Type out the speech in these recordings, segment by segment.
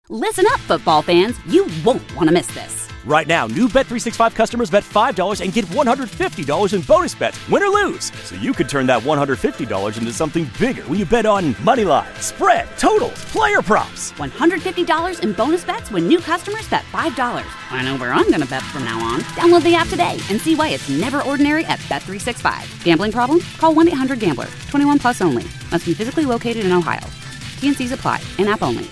Listen up, football fans. You won't want to miss this. Right now, new Bet365 customers bet $5 and get $150 in bonus bets, win or lose. So you could turn that $150 into something bigger when you bet on money line, spread, totals, player props. $150 in bonus bets when new customers bet $5. I know where I'm going to bet from now on. Download the app today and see why it's never ordinary at Bet365. Gambling problem? Call 1-800-GAMBLER. 21 plus only. Must be physically located in Ohio. T&Cs apply. In-app only.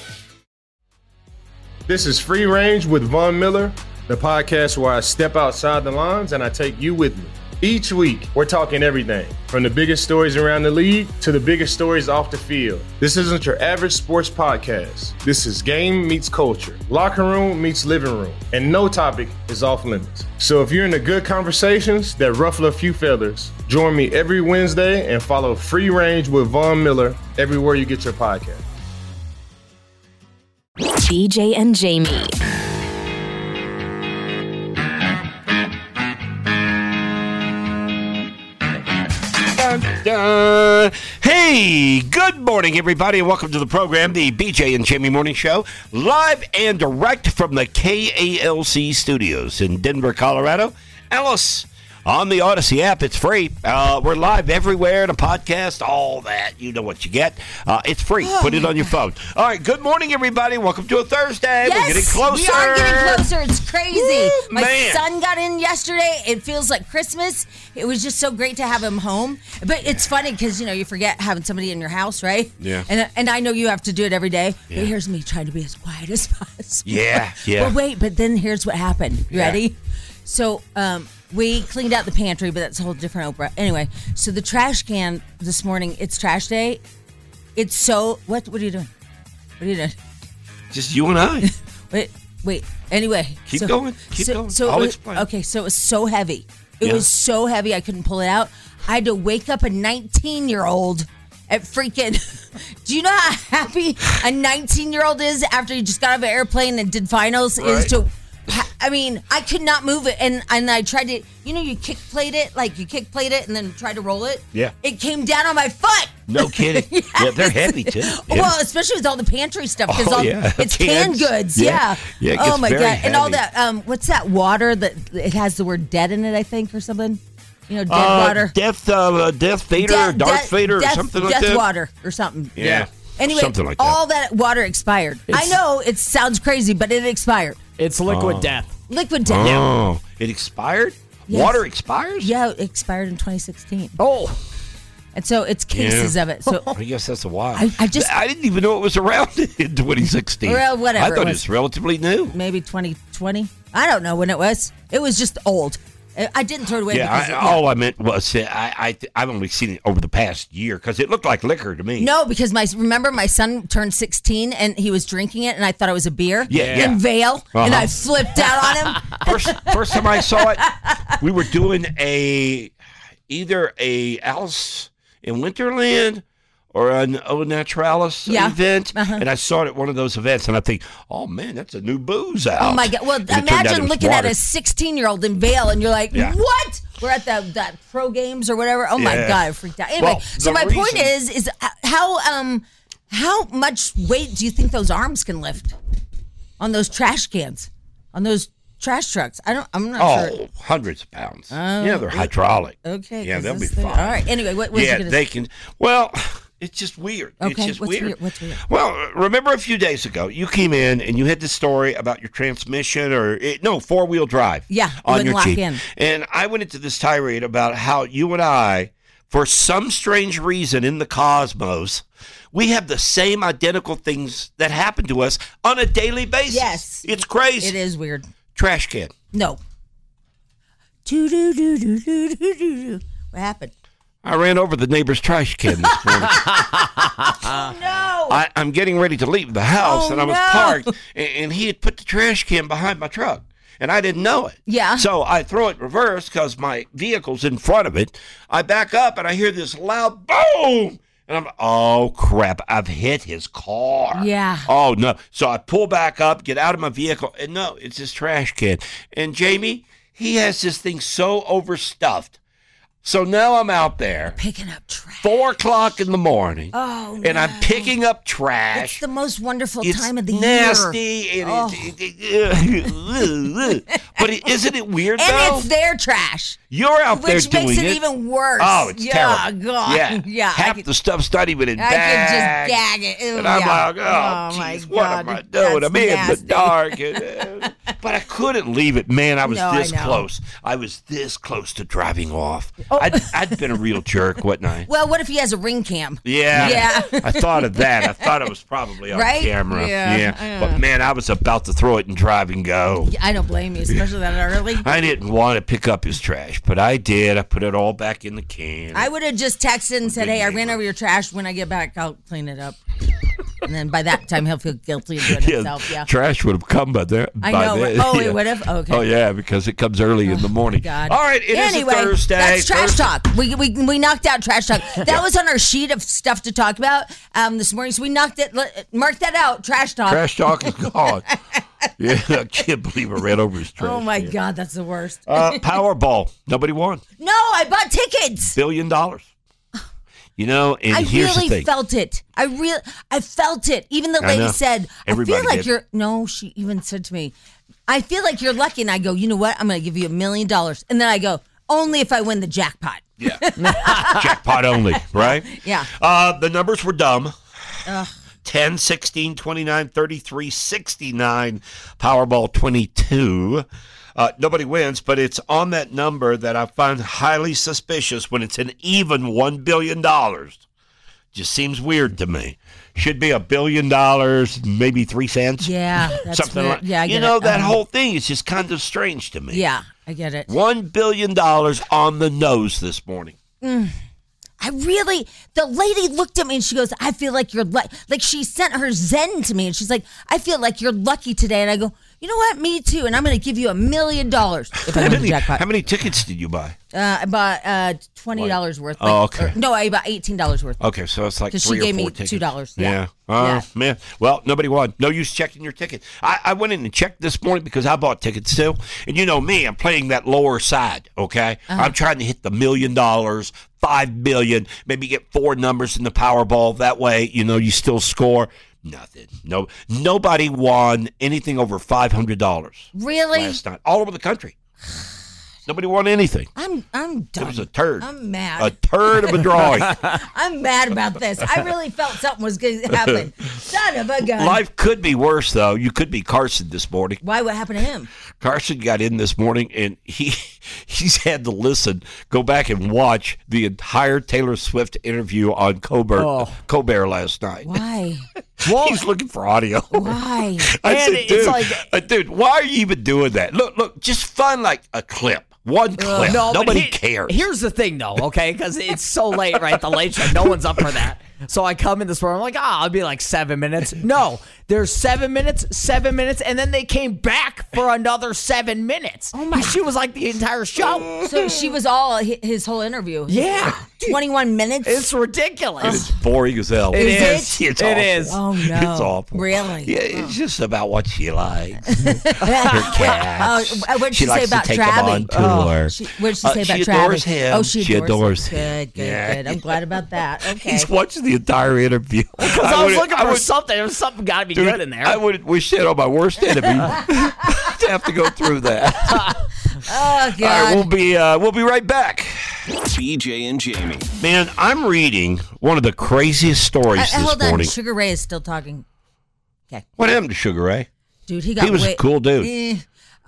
This is Free Range with Von Miller, the podcast where I step outside the lines and I take you with me. Each week, we're talking everything, from the biggest stories around the league to the biggest stories off the field. This isn't your average sports podcast. This is game meets culture, locker room meets living room, and no topic is off limits. So if you're into good conversations that ruffle a few feathers, join me every Wednesday and follow Free Range with Von Miller everywhere you get your podcast. BJ and Jamie. Dun, dun. Hey, good morning, everybody, and welcome to the program, the BJ and Jamie Morning Show, live and direct from the KALC studios in Denver, Colorado. Alice, on the Odyssey app, it's free. We're live everywhere in a podcast, all that. You know what you get. It's free. Put it on your phone. All right, good morning, everybody. Welcome to a Thursday. Yes, we're getting closer. We are getting closer. It's crazy. Woo, My man. son got in yesterday. It feels like Christmas. It was just so great to have him home. But it's funny because, you forget having somebody in your house, right? Yeah. And I know you have to do it every day. Yeah. But here's me trying to be as quiet as possible. Yeah. Well, wait, but then here's what happened. You ready? So, we cleaned out the pantry, but that's a whole different Oprah. Anyway, so the trash can this morning, it's trash day. It's so... What are you doing? What are you doing? Just you and I. Wait. Anyway. Keep going. I'll explain. Okay, so it was so heavy. It Yeah. was so heavy I couldn't pull it out. I had to wake up a 19-year-old at freaking... Do you know how happy a 19-year-old is after you just got off an airplane and did finals? Right. Is to... I mean, I could not move it, and I tried to, you kick plate it, and then try to roll it. Yeah. It came down on my foot. No kidding. Yes. Yeah, they're heavy, too. Yeah. Well, especially with all the pantry stuff, because it's canned goods. Yeah. Yeah, it gets oh my very God! And all heavy. that. What's that water that it has the word "dead" in it? I think, or something. Dead water. Death Vader, Darth Vader, or something like that. Death water or something. Yeah. Anyway, something like that. all that water expired. I know it sounds crazy, but it expired. It's liquid death. Liquid death. Oh, it expired? Yes. Water expires? Yeah, it expired in 2016. Oh. And so it's cases of it. So I guess that's a while. I didn't even know it was around in 2016. Well, whatever I thought it it was. was relatively new. maybe 2020. I don't know when it was. It was just old. I didn't throw it away. because All I meant was I've only seen it over the past year because it looked like liquor to me. No, because remember my son turned 16 and he was drinking it and I thought it was a beer in Vail and I flipped out on him. First time I saw it, we were doing either a Alice in Winterland or an Au Naturalis event, and I saw it at one of those events, and I think, oh, man, that's a new booze out. Oh, my God. Well, And it turned out imagine it was looking at water. a 16-year-old in Vail, and you're like, Yeah. what? We're at that pro games or whatever. Oh, my Yeah. God, I freaked out. Anyway, Well, so the my point reason- is how much weight do you think those arms can lift on those trash cans, on those trash trucks? I'm not sure. Oh, hundreds of pounds. Yeah, they're hydraulic. Okay. Yeah, 'cause they'll be this thing- fine. All right. Anyway, what was Yeah, you going to they say? can. Well, it's just weird. Okay, It's just what's weird. weird? What's weird? Well, remember a few days ago, you came in and you had this story about your transmission four-wheel drive. Yeah, on wouldn't your lock Jeep. in. And I went into this tirade about how you and I, for some strange reason in the cosmos, we have the same identical things that happen to us on a daily basis. Yes. It's crazy. It is weird. Trash can. No. Do-do-do-do-do-do-do. What happened? I ran over the neighbor's trash can this morning. No. I'm getting ready to leave the house, Oh, and I was no. parked, and he had put the trash can behind my truck, and I didn't know it. Yeah. So I throw it reverse because my vehicle's in front of it. I back up, and I hear this loud boom, and I'm like, oh, crap, I've hit his car. Yeah. Oh, no. So I pull back up, get out of my vehicle, and no, it's his trash can. And Jamie, he has this thing so overstuffed. So now I'm out there, Picking up trash. 4 o'clock in the morning, Oh, and I'm picking up trash. It's the most wonderful It's time of the nasty, year. and but isn't it weird And though? it's their trash. You're out there Which doing makes it it. even worse. Oh, it's terrible. God. Yeah, half the stuff's not even in I bags. could just gag it. Ew, And I'm yeah. like, my geez, what am God, I doing? that's I'm in nasty. the dark. But I couldn't leave it. Man, I was No, I this know. close. I was this close to driving off. I'd been a real jerk, wouldn't I? Well, what if he has a ring cam? Yeah. Yeah. I thought of that. I thought it was probably on Right? camera. Yeah. But man, I was about to throw it and drive and go. I don't blame you, especially that early. I didn't want to pick up his trash, but I did. I put it all back in the can. I would have just texted and said, "Hey, I ran over your trash. When I get back, I'll clean it up." And then by that time, he'll feel guilty and do it himself. Yeah. Trash would have come by there. I by know. then. Oh, Yeah. it would have? Okay. Oh, yeah, because it comes early in the morning. God. All right, it is a Thursday. That's trash Thursday. talk. We knocked out trash talk. That was on our sheet of stuff to talk about this morning. So we marked that out. Trash talk. Trash talk is gone. Yeah, I can't believe I ran over his trash. Oh my God, that's the worst. Powerball. Nobody won. No, I bought tickets. $1 billion. You know, and I here's the really thing. felt it. I felt it. Even the I lady know. said, Everybody I feel like did. you're, no, she even said to me, I feel like you're lucky. And I go, you know what? I'm going to give you $1 million. And then I go, only if I win the jackpot. Yeah. Jackpot only, right? Yeah. The numbers were dumb. 10, 16, 29, 33, 69, Powerball 22. Nobody wins, but it's on that number that I find highly suspicious when it's an even $1 billion. Just seems weird to me. Should be $1 billion, maybe 3 cents. Yeah. That's Something weird. like Yeah, I get that. it. That whole thing is just kind of strange to me. Yeah, I get it. $1 billion on the nose this morning. The lady looked at me and she goes, I feel like you're like she sent her Zen to me and she's like, I feel like you're lucky today. And I go, you know what? Me too. And I'm going to give you $1 million if I win the jackpot. How many tickets did you buy? I bought $20 worth. Oh, okay. No, I bought $18 worth. Okay, so it's like 'Cause 3 she or gave 4 me tickets. $2. Yeah. Yeah. Man. Well, nobody won. No use checking your ticket. I went in and checked this morning because I bought tickets too. And you know me, I'm playing that lower side, okay? I'm trying to hit the $1 million, $5 million, maybe get 4 numbers in the Powerball. That way, you still score. Nothing. No, nobody won anything over $500 Really? last night. All over the country. Nobody won anything. I'm done. It was a turd. I'm mad. A turd of a drawing. I'm mad about this. I really felt something was going to happen. Son of a gun. Life could be worse, though. You could be Carson this morning. Why? What happened to him? Carson got in this morning, and he's had to go back and watch the entire Taylor Swift interview on Colbert last night. Why? He's looking for audio. Why? I And said, it's dude, why are you even doing that? Look, just find like a clip. One clip. No, but Nobody cares. Here's the thing, though, okay? Because it's so late, right? The late show. No one's up for that. So I come in this morning. I'm like, I'll be like 7 minutes. No, there's 7 minutes, and then they came back for another 7 minutes. Oh my! She was like the entire show. So she was all his whole interview. Yeah, 21 minutes. it's ridiculous. It's boring as hell. It is. It's It awful. is. Oh no! It's awful. Really? Yeah, it's just about what she likes. Her cats. What'd she say likes about to take Travis? them on tour. What'd she say about she Travis? adores him. Oh, she adores him. him. Good. Yeah. Good. I'm glad about that. Okay. He's watching the entire interview. Because I was looking for something. There was something got to be good in there. I would wish that on my worst enemy to have to go through that. Oh God. All right, we'll be right back. BJ and Jamie. Man, I'm reading one of the craziest stories this Hold on. morning. Sugar Ray is still talking. Okay. What happened to Sugar Ray? Dude, he got was a cool dude.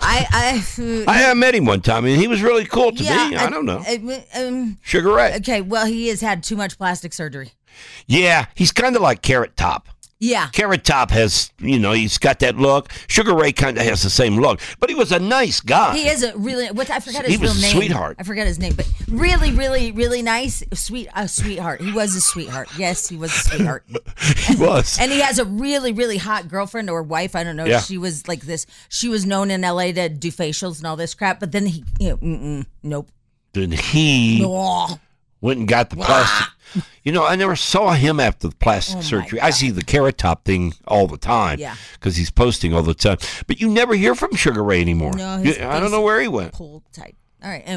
I met him one time, and he was really cool to me. I don't know. Sugar Ray. Okay, well, he has had too much plastic surgery. Yeah, he's kind of like Carrot Top. Yeah. Carrot Top has, he's got that look. Sugar Ray kind of has the same look, but he was a nice guy. He is a really, I forgot He his was real a name. sweetheart. I forgot his name, but really, really, really nice, sweetheart. He was a sweetheart. Yes, he was a sweetheart. He was. And he has a really, really hot girlfriend or wife. I don't know. Yeah. She was like this. She was known in LA to do facials and all this crap, but then he, nope. Then he Oh, went and got the plastic. I never saw him after the plastic surgery. I see the Carrot Top thing all the time. Yeah. Because he's posting all the time. But you never hear from Sugar Ray anymore. No, I don't know where he went. pulled tight. All right, anyway.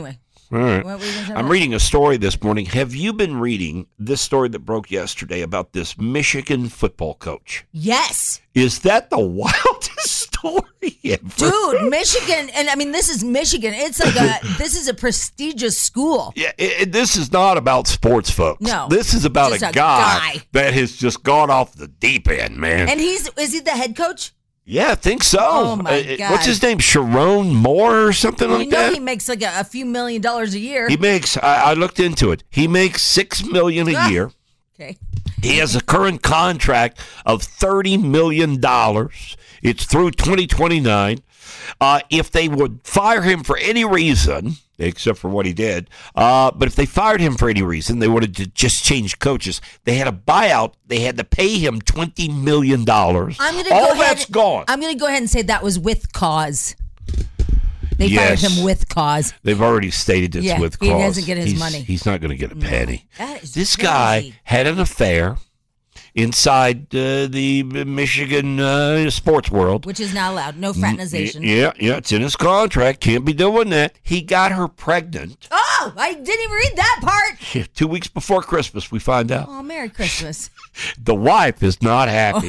All right. What were you gonna talk I'm about? reading a story this morning. Have you been reading this story that broke yesterday about this Michigan football coach? Yes. Is that the wildest story ever? Dude, Michigan, and I mean, this is Michigan. It's like this is a prestigious school. Yeah, this is not about sports, folks. No. This is about Just a a guy guy. that has just gone off the deep end, man. And is he the head coach? Yeah, I think so. Oh, my God. What's his name? Sharon Moore or something You like know that? he makes like a few $1 million a year. He makes, I looked into it, he makes $6 million a year. Okay. He has a current contract of $30 million. It's through 2029. If they would fire him for any reason, except for what he did, but if they fired him for any reason, they wanted to just change coaches. They had a buyout. They had to pay him $20 million. I'm gonna go ahead. That's gone. I'm going to go ahead and say that was with cause. They Yes. fired him with cause. They've already stated it's Yeah, with he cause. doesn't get his He's- money. He's not going to get a penny. That is This crazy. guy had an affair inside the Michigan sports world. Which is not allowed. No fraternization. Yeah, it's in his contract. Can't be doing that. He got her pregnant Oh, I didn't even read that part. 2 weeks before Christmas, we find out. Oh, Merry Christmas. The wife is not happy.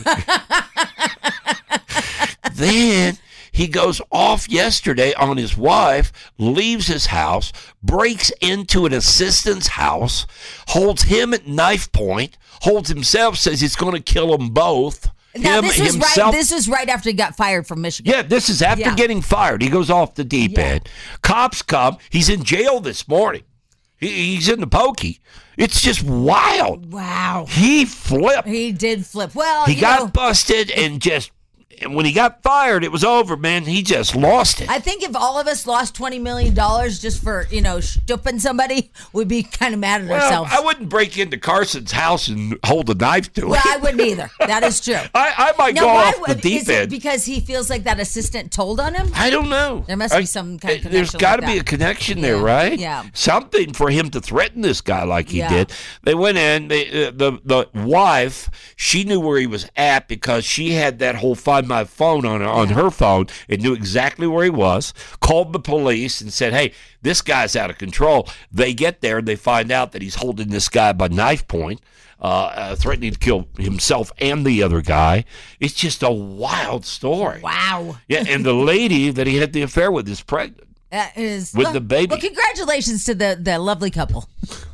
Then he goes off yesterday on his wife, leaves his house, breaks into an assistant's house, holds him at knife point, holds himself, says he's going to kill them both. Now, this was himself. right. This was right after he got fired from Michigan. Yeah, this is after Yeah. getting fired. He goes off the deep Yeah. end. Cops come. He's in jail this morning. He's in the pokey. It's just wild. Wow. He flipped. He did flip. Well, He you got know, busted and when he got fired, it was over, man. He just lost it. I think if all of us lost $20 million just for, stooping somebody, we'd be kind of mad at Well, ourselves. I wouldn't break into Carson's house and hold a knife to Well, it. I wouldn't either. That is true. I might Now, go why off the would- deep is it end. because he feels like that assistant told on him? I don't know. There must be some kind of There's connection got to like be that. a connection there, Yeah, right? yeah. Something for him to threaten this guy like he Yeah. did. They went in. The wife, she knew where he was at because she had that whole Find My Phone on her phone and knew exactly where he was. Called the police and said, "Hey, this guy's out of control." They get there and they find out that he's holding this guy by knife point. Threatening to kill himself and the other guy. It's just a wild story. Wow. Yeah, and the lady that he had the affair with is pregnant. That is With the baby. Well, congratulations to the lovely couple.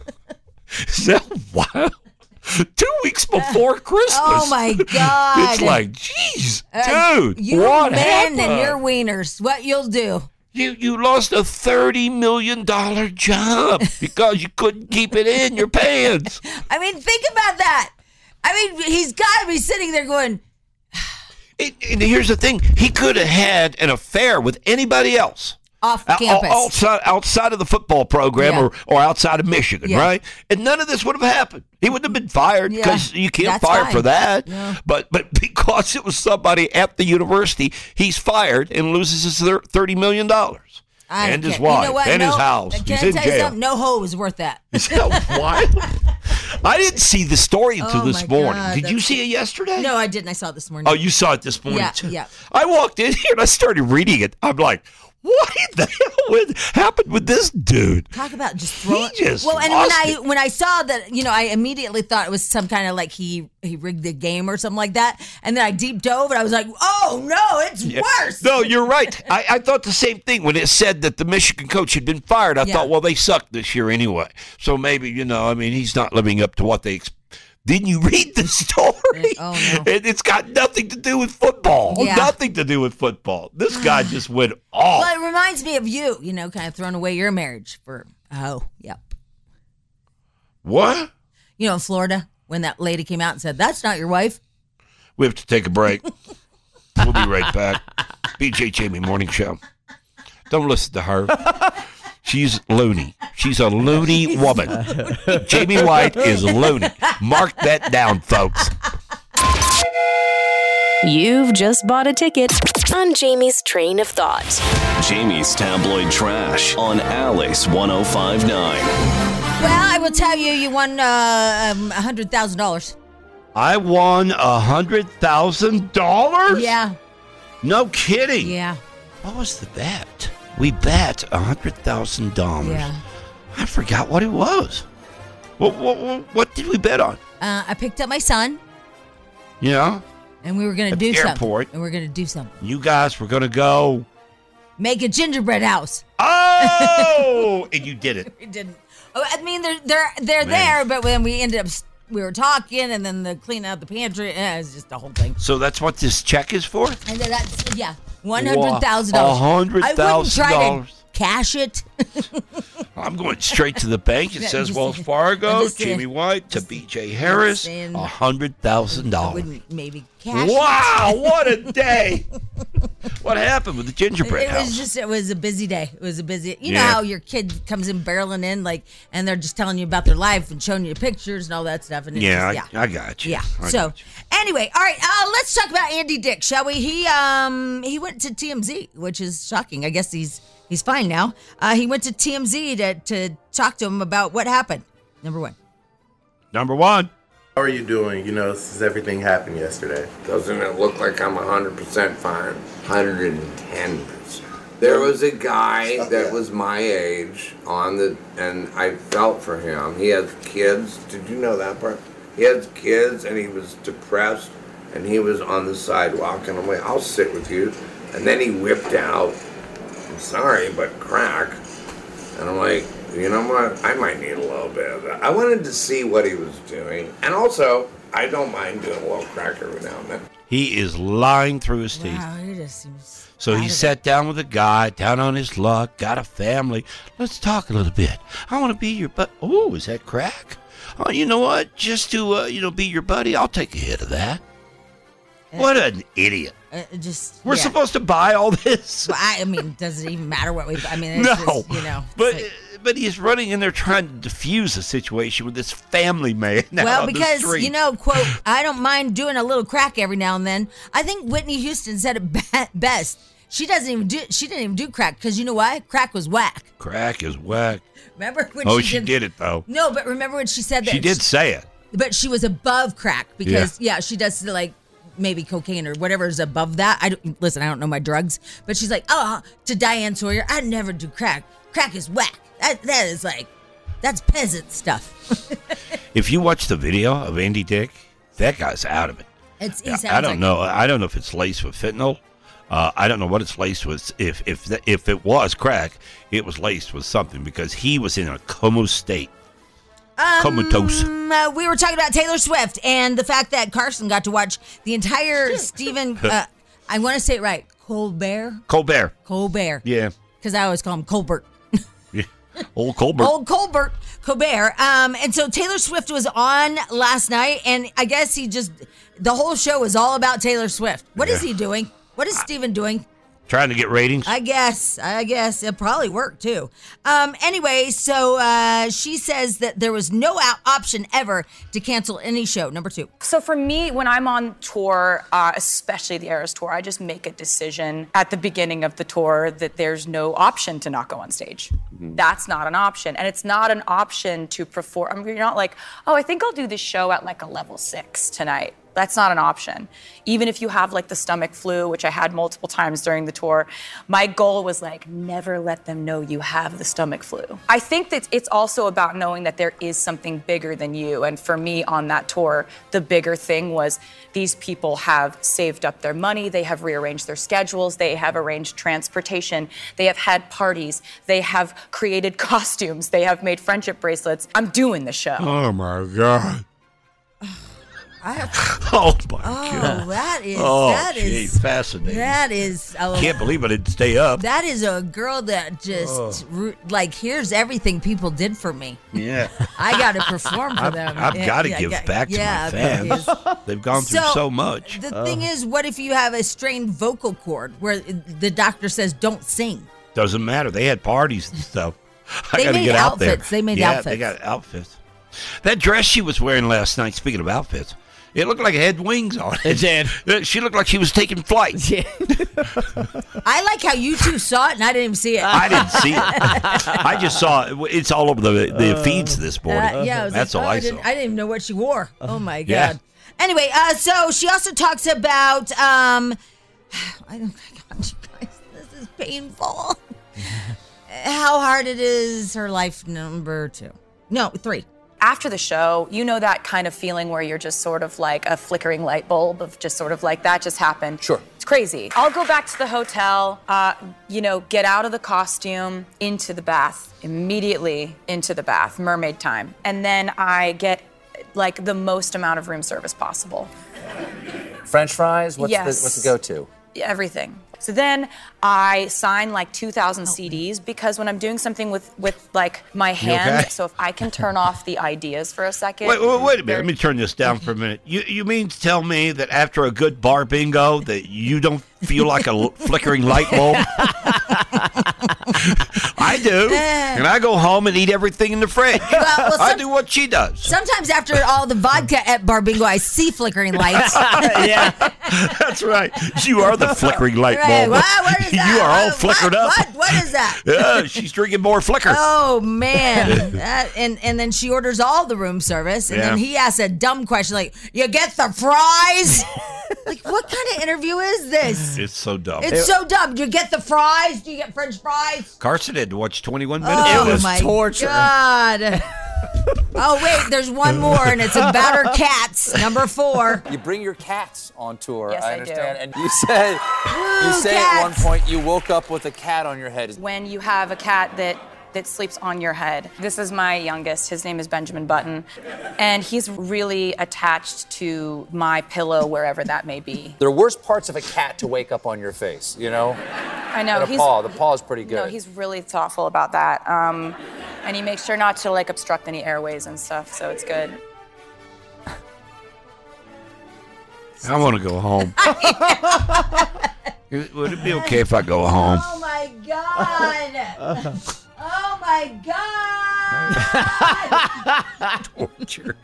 Is that wild? 2 weeks before Christmas. Oh my God! It's like, geez, Uh, dude, you what men happened? and your wieners. What you'll do? You lost a $30 million job because you couldn't keep it in your pants. I mean, think about that. I mean, he's got to be sitting there going, And here's the thing: he could have had an affair with anybody else. off campus. Outside of the football program Yeah. or outside of Michigan, Yeah. right? And none of this would have happened. He wouldn't have been fired Yeah. because you can't That's fire fine. for that. Yeah. But because it was somebody at the university, he's fired and loses his $30 million. And his can't- wife you know what? and his No, house. Can He's I in tell you jail. something? No hoe is worth that. Is that wild? I didn't see the story until Oh this my morning. God, Did you that's- see it yesterday? No, I didn't. I saw it this morning. Oh, you saw it this morning Yeah, too. yeah. I walked in here and I started reading it. I'm like, what the hell happened with this dude? Talk about just throwing. just well, and lost when I saw that, I immediately thought it was some kind of like he rigged the game or something like that, and then I deep dove and I was like, oh no, it's worse. No, you're right. I thought the same thing when it said that the Michigan coach had been fired. I Yeah. thought, well, they sucked this year anyway. So maybe, he's not living up to what they expect. Didn't you read the story? Oh, no. It's got nothing to do with football. Yeah. Nothing to do with football. This guy just went off. Well, it reminds me of you, kind of throwing away your marriage for yep. What? In Florida when that lady came out and said that's not your wife. We have to take a break. We'll be right back. BJ Jamie Morning Show. Don't listen to her. She's loony. She's a loony woman. Jamie White is loony. Mark that down, folks. You've just bought a ticket on Jamie's train of thought. Jamie's tabloid trash on Alice 105.9. Well, I will tell you, you won $100,000. I won $100,000? Yeah, No kidding. yeah, What was the bet? We bet $100,000. Yeah. I forgot what it was. What did we bet on? I picked up my son, Yeah. and we were going to At do the something. airport. And we're going to do something. You guys were going to go. Make a gingerbread house. Oh! And you did it. We didn't. Oh, I mean, they're there, but when we ended up, we were talking, and then the cleaning out the pantry, it was just the whole thing. So that's what this check is for? And then that's $100,000. $100,000. I wouldn't try to cash it. I'm going straight to the bank. It I'm says just Wells saying. Fargo, I'm just saying. Jamie White to BJ Harris, saying. $100,000. I wouldn't maybe cash Wow, what a day. What happened with the gingerbread house? It was a busy day. It was a busy, you know Yeah. how your kid comes in barreling in, like, and they're just telling you about their life and showing you pictures and all that stuff. And it's Yeah, just, I got you. Yeah. I So got you. anyway, all right, let's talk about Andy Dick, shall we? He went to TMZ, which is shocking. I guess he's fine now. He went to TMZ to talk to him about what happened. Number one. How are you doing? You know, since everything happened yesterday. Doesn't it look like I'm 100% fine? 110%. There was a guy that was my age and I felt for him. He has kids. Did you know that part? He has kids and he was depressed and he was on the sidewalk and I'm like, I'll sit with you. And then he whipped out, I'm sorry, but crack. And I'm like, you know what? I might need a little bit of that. I wanted to see what he was doing. And also, I don't mind doing a little crack every now and then. He is lying through his teeth. Wow, he just seems. So he sat down with a guy, down on his luck, got a family. Let's talk a little bit. I want to be your buddy. Oh, is that crack? Oh, you know what? Just to, be your buddy, I'll take a hit of that. What an idiot. We're supposed to buy all this? Well, I mean, does it even matter what we... I mean, it's No. just, But he's running in there trying to diffuse the situation with this family man out well, on the because, street. quote, I don't mind doing a little crack every now and then. I think Whitney Houston said it best. She didn't even do crack because you know why? Crack was whack. Crack is whack. Remember when she did it, though. No, but remember when she said that? She did say it. But she was above crack because, she does like maybe cocaine or whatever is above that. I don't know my drugs. But she's like, to Diane Sawyer, I never do crack. Crack is whack. That is like, that's peasant stuff. If you watch the video of Andy Dick, that guy's out of it. I don't know. I don't know if it's laced with fentanyl. I don't know what it's laced with. If it was crack, it was laced with something because he was in a comatose state. Comatose. We were talking about Taylor Swift and the fact that Carson got to watch the entire Stephen. I want to say it right. Colbert. Yeah. Because I always call him Colbert. Yeah. Old Colbert. Colbert. And so Taylor Swift was on last night, and I guess the whole show was all about Taylor Swift. What is he doing? What is Steven doing? Trying to get ratings. I guess it probably worked too. Anyway, so she says that there was no option ever to cancel any show. Number two. So for me, when I'm on tour, especially the Eras tour, I just make a decision at the beginning of the tour that there's no option to not go on stage. Mm-hmm. That's not an option. And it's not an option to perform. I mean, you're not like, I think I'll do this show at like a level 6 tonight. That's not an option. Even if you have like the stomach flu, which I had multiple times during the tour, my goal was like, never let them know you have the stomach flu. I think that it's also about knowing that there is something bigger than you. And for me on that tour, the bigger thing was these people have saved up their money. They have rearranged their schedules. They have arranged transportation. They have had parties. They have created costumes. They have made friendship bracelets. I'm doing the show. Oh my God. Oh my God! That is fascinating. That is. Can't believe I didn't stay up. That is a girl that just here's everything people did for me. Yeah, I got to perform for them. I've got to give back to my fans. They've gone through so much. The thing is, what if you have a strained vocal cord where the doctor says don't sing? Doesn't matter. They had parties and stuff. They made outfits. They made outfits. They got outfits. That dress she was wearing last night. Speaking of outfits. It looked like it had wings on it. It did. She looked like she was taking flight. Yeah. I like how you two saw it and I didn't even see it. I didn't see it. I just saw it. It's all over the feeds this morning. That's all I saw. I didn't even know what she wore. Oh my God. Yeah. Anyway, so she also talks about I don't. God, you guys, this is painful. how hard it is, her life number 2. No, 3. After the show, you know that kind of feeling where you're just sort of like a flickering light bulb of just sort of like that just happened. Sure. It's crazy. I'll go back to the hotel, get out of the costume, into the bath, immediately into the bath, mermaid time. And then I get like the most amount of room service possible. French fries? What's Yes. the go-to? Everything. So then I sign like 2,000 CDs because when I'm doing something with like my hand, okay? so if I can turn off the ideas for a second. Wait a minute. Let me turn this down for a minute. You mean to tell me that after a good bar bingo that you don't feel like a flickering light bulb? I do. And I go home and eat everything in the fridge. I do what she does. Sometimes after all the vodka at Bar Bingo, I see flickering lights. Yeah. That's right. You are the flickering light bulb. Right. What is that? You are all flickered up. What is that? Yeah, she's drinking more flicker. Oh, man. And then she orders all the room service, and then he asks a dumb question like, you get the fries? Like, what kind of interview is this? It's so dumb. It's so dumb. Do you get the fries? Do you get French fries? Carson had to watch 21 minutes. Oh, of this. my torture. God. Oh, wait, there's one more, and it's about her cats, number 4. You bring your cats on tour, Yes, I I do. understand. And you said at one point you woke up with a cat on your head. When you have a cat that sleeps on your head. This is my youngest. His name is Benjamin Button. And he's really attached to my pillow, wherever that may be. There are worse parts of a cat to wake up on your face, you know? I know. And the paw is pretty good. No, he's really thoughtful about that. And he makes sure not to like obstruct any airways and stuff, so it's good. I want to go home. Would it be okay if I go home? Oh, my God. Oh, my God. Torture.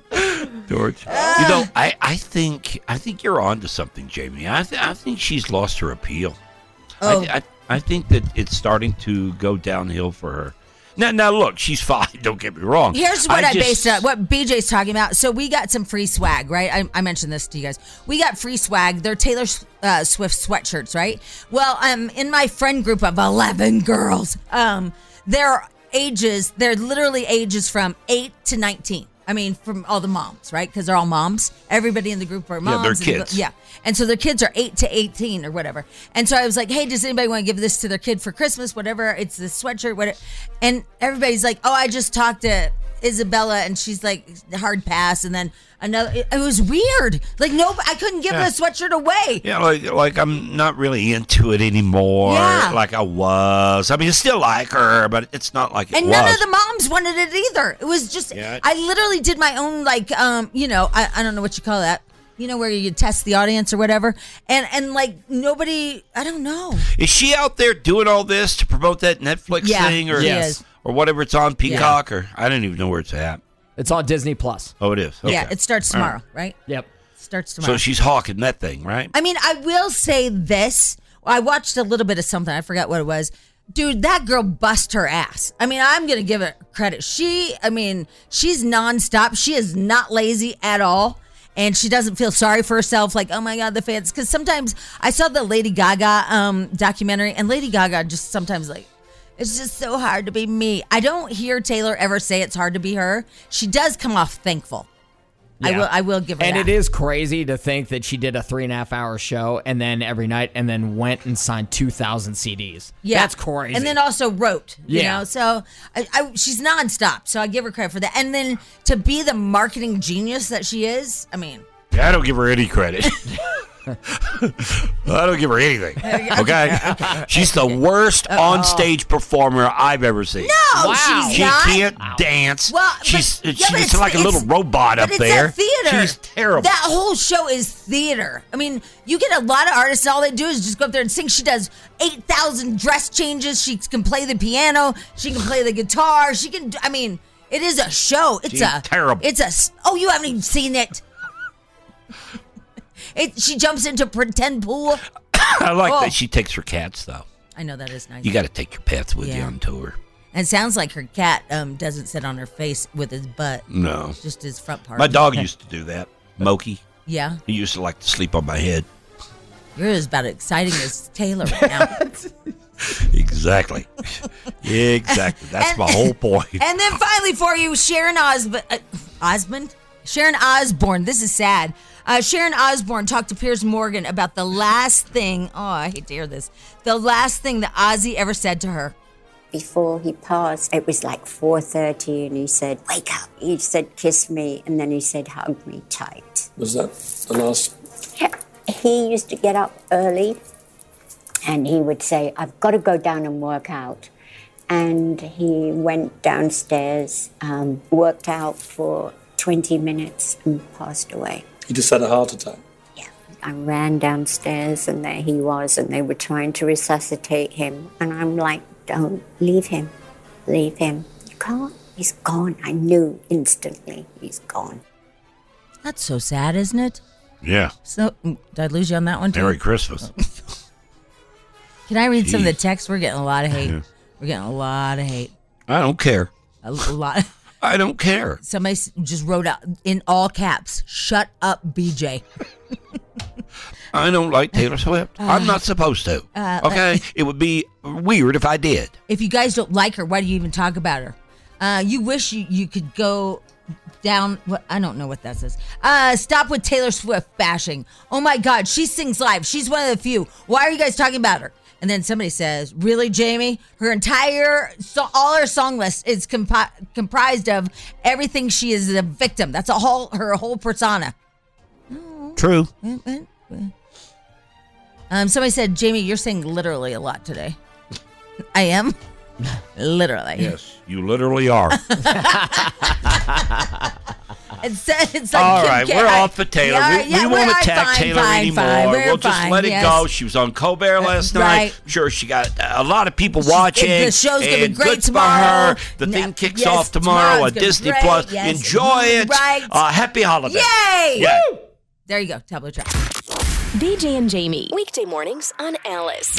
You know, I think you're on to something, Jamie. I think she's lost her appeal. Oh. I think that it's starting to go downhill for her. Now look, she's fine. Don't get me wrong. Here's what I based it on, what BJ's talking about. So we got some free swag, right? I mentioned this to you guys. We got free swag. They're Taylor Swift sweatshirts, right? Well, in my friend group of 11 girls, they're literally ages from 8 to 19. I mean, from all the moms, right? Because they're all moms. Everybody in the group are moms. Yeah, they're kids. And so their kids are 8 to 18 or whatever. And so I was like, hey, does anybody want to give this to their kid for Christmas? Whatever. It's this sweatshirt, whatever. And everybody's like, oh, I just talked to Isabella and she's like, hard pass. And then another, it was weird. Like, no, I couldn't give the sweatshirt away. Yeah, like I'm not really into it anymore like I was. I mean, I still like her, but it's not like it was. And none of the moms wanted it either. It was just, I literally did my own, like, I don't know what you call that. You know, where you test the audience or whatever. And like, nobody, I don't know. Is she out there doing all this to promote that Netflix thing? Or, or whatever it's on, Peacock, or I don't even know where it's at. It's on Disney Plus. Oh, it is? Okay. Yeah, it starts tomorrow, right? Yep. Starts tomorrow. So she's hawking that thing, right? I mean, I will say this. I watched a little bit of something. I forgot what it was. Dude, that girl bust her ass. I mean, I'm going to give her credit. She's nonstop. She is not lazy at all. And she doesn't feel sorry for herself, like, oh my God, the fans. Because sometimes I saw the Lady Gaga documentary, and Lady Gaga just sometimes like, it's just so hard to be me. I don't hear Taylor ever say it's hard to be her. She does come off thankful. Yeah. I will give her and that. it is crazy to think that she did a 3.5-hour show and then every night and then went and signed 2,000 CDs. Yeah. That's crazy. And then also wrote, you Yeah. know, so she's nonstop. So I give her credit for that. And then to be the marketing genius that she is, I mean. Yeah, I don't give her any credit. I don't give her anything. Okay? She's the worst on-stage performer I've ever seen. No, she's She not. can't dance. Well, she's it's like a little robot up there. It's a theater. She's terrible. That whole show is theater. I mean, you get a lot of artists, and all they do is just go up there and sing. She does 8,000 dress changes. She can play the piano. She can play the guitar. She can, I mean, it is a show. She's terrible. Oh, you haven't even seen it. She jumps into pretend pool. I like that she takes her cats, though. I know, that is nice. You got to take your pets with you on tour. And it sounds like her cat doesn't sit on her face with his butt. No. Just his front part. My dog used to do that. Moki. Yeah. He used to like to sleep on my head. You're as about exciting as Taylor right now. Exactly. That's my whole point. And then finally for you, Sharon Osbourne. Sharon Osbourne. This is sad. Sharon Osbourne talked to Piers Morgan about the last thing. Oh, I hate to hear this. The last thing that Ozzy ever said to her. Before he passed, it was like 4:30, and he said, "Wake up." He said, "Kiss me," and then he said, "Hug me tight." Was that the last? Yeah. He used to get up early, and he would say, "I've got to go down and work out." And he went downstairs, worked out for 20 minutes, and passed away. He just had a heart attack. Yeah. I ran downstairs, and there he was, and they were trying to resuscitate him. And I'm like, don't leave him. Leave him. You can't. He's gone. I knew instantly he's gone. That's so sad, isn't it? Yeah. So, did I lose you on that one too? Merry Christmas. Can I read some of the texts? We're getting a lot of hate. Yeah. We're getting a lot of hate. I don't care. A lot. I don't care. Somebody just wrote out in all caps, "Shut up, BJ." I don't like Taylor Swift. I'm not supposed to. Okay? It would be weird if I did. If you guys don't like her, why do you even talk about her? You wish you could go down. I don't know what that says. Stop with Taylor Swift bashing. Oh my God, she sings live. She's one of the few. Why are you guys talking about her? And then somebody says, "Really, Jamie? Her entire, all her song list is comprised of everything she is a victim. That's her whole persona." True. Somebody said, "Jamie, you're saying literally a lot today." I am. Literally. Yes, you literally are. It's like all right, we're off for Taylor. We won't attack Taylor anymore. We'll just let it go. She was on Colbert last night. I'm sure she got a lot of people watching. The show's going to be great For tomorrow. her. The thing kicks off tomorrow on Disney Plus. Yes. Enjoy it. Right. Happy holidays. Yay! Woo! There you go. Tableau Trash. BJ and Jamie, weekday mornings on Alice.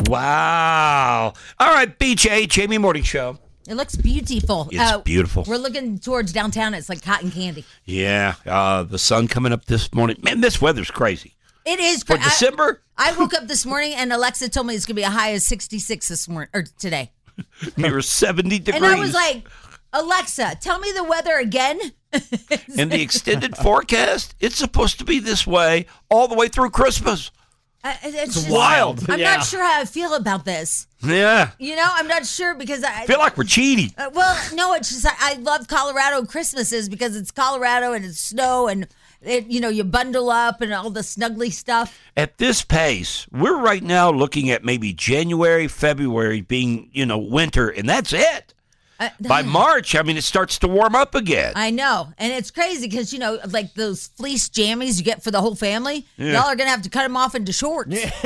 Wow. All right, BJ, Jamie Morning Show. It looks beautiful. It's beautiful. We're looking towards downtown. It's like cotton candy. Yeah. The sun coming up this morning. Man, this weather's crazy. It is crazy. For December? I woke up this morning and Alexa told me it's going to be a high of 66 this morning, or today. Near 70 degrees. And I was like, Alexa, tell me the weather again. In the extended forecast, it's supposed to be this way all the way through Christmas. It's just wild. I'm not sure how I feel about this. Yeah. You know, I'm not sure because I feel like we're cheating. Well, no, it's just I love Colorado Christmases because it's Colorado and it's snow and you bundle up and all the snuggly stuff. At this pace, we're right now looking at maybe January, February being, winter, and that's it. By March, it starts to warm up again. I know. And it's crazy because, like those fleece jammies you get for the whole family, y'all are going to have to cut them off into shorts.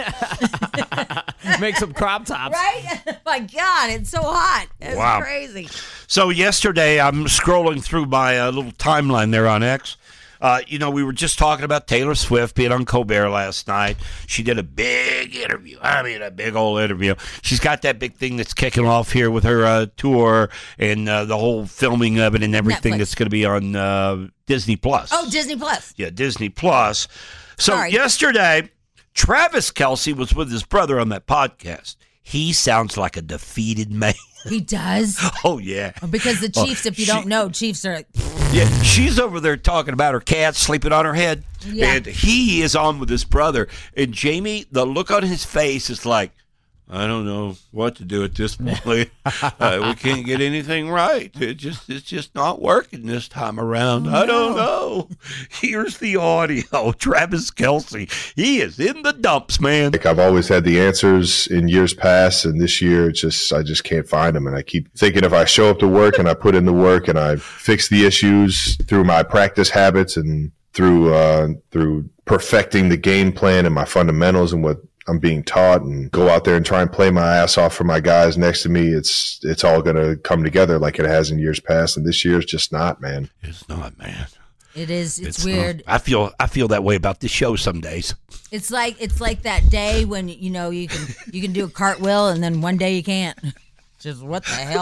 Yeah. Make some crop tops. Right? My God, it's so hot. It's crazy. So yesterday, I'm scrolling through my little timeline there on X. We were just talking about Taylor Swift being on Colbert last night. She did a big interview. A big old interview. She's got that big thing that's kicking off here with her tour and the whole filming of it and everything Netflix. That's going to be on Disney Plus. Oh, Disney Plus. Yeah, Disney Plus. So yesterday, Travis Kelce was with his brother on that podcast. He sounds like a defeated man. He does? Oh, yeah. Because the Chiefs, if you don't know, Chiefs are like... Yeah, she's over there talking about her cat sleeping on her head. Yeah. And he is on with his brother. And Jamie, the look on his face is like, I don't know what to do at this point. We can't get anything right. It's just not working this time around. I don't know. Here's the audio. Travis Kelce, he is in the dumps, man. I've always had the answers in years past, and this year I just can't find them. And I keep thinking if I show up to work and I put in the work and I fix the issues through my practice habits and through perfecting the game plan and my fundamentals and what I'm being taught, and go out there and try and play my ass off for my guys next to me, it's all going to come together like it has in years past. And this year's just not, man. It's not, man. It is. It's weird. Not. I feel that way about this show some days. It's like that day when you can do a cartwheel and then one day you can't. Just what the hell?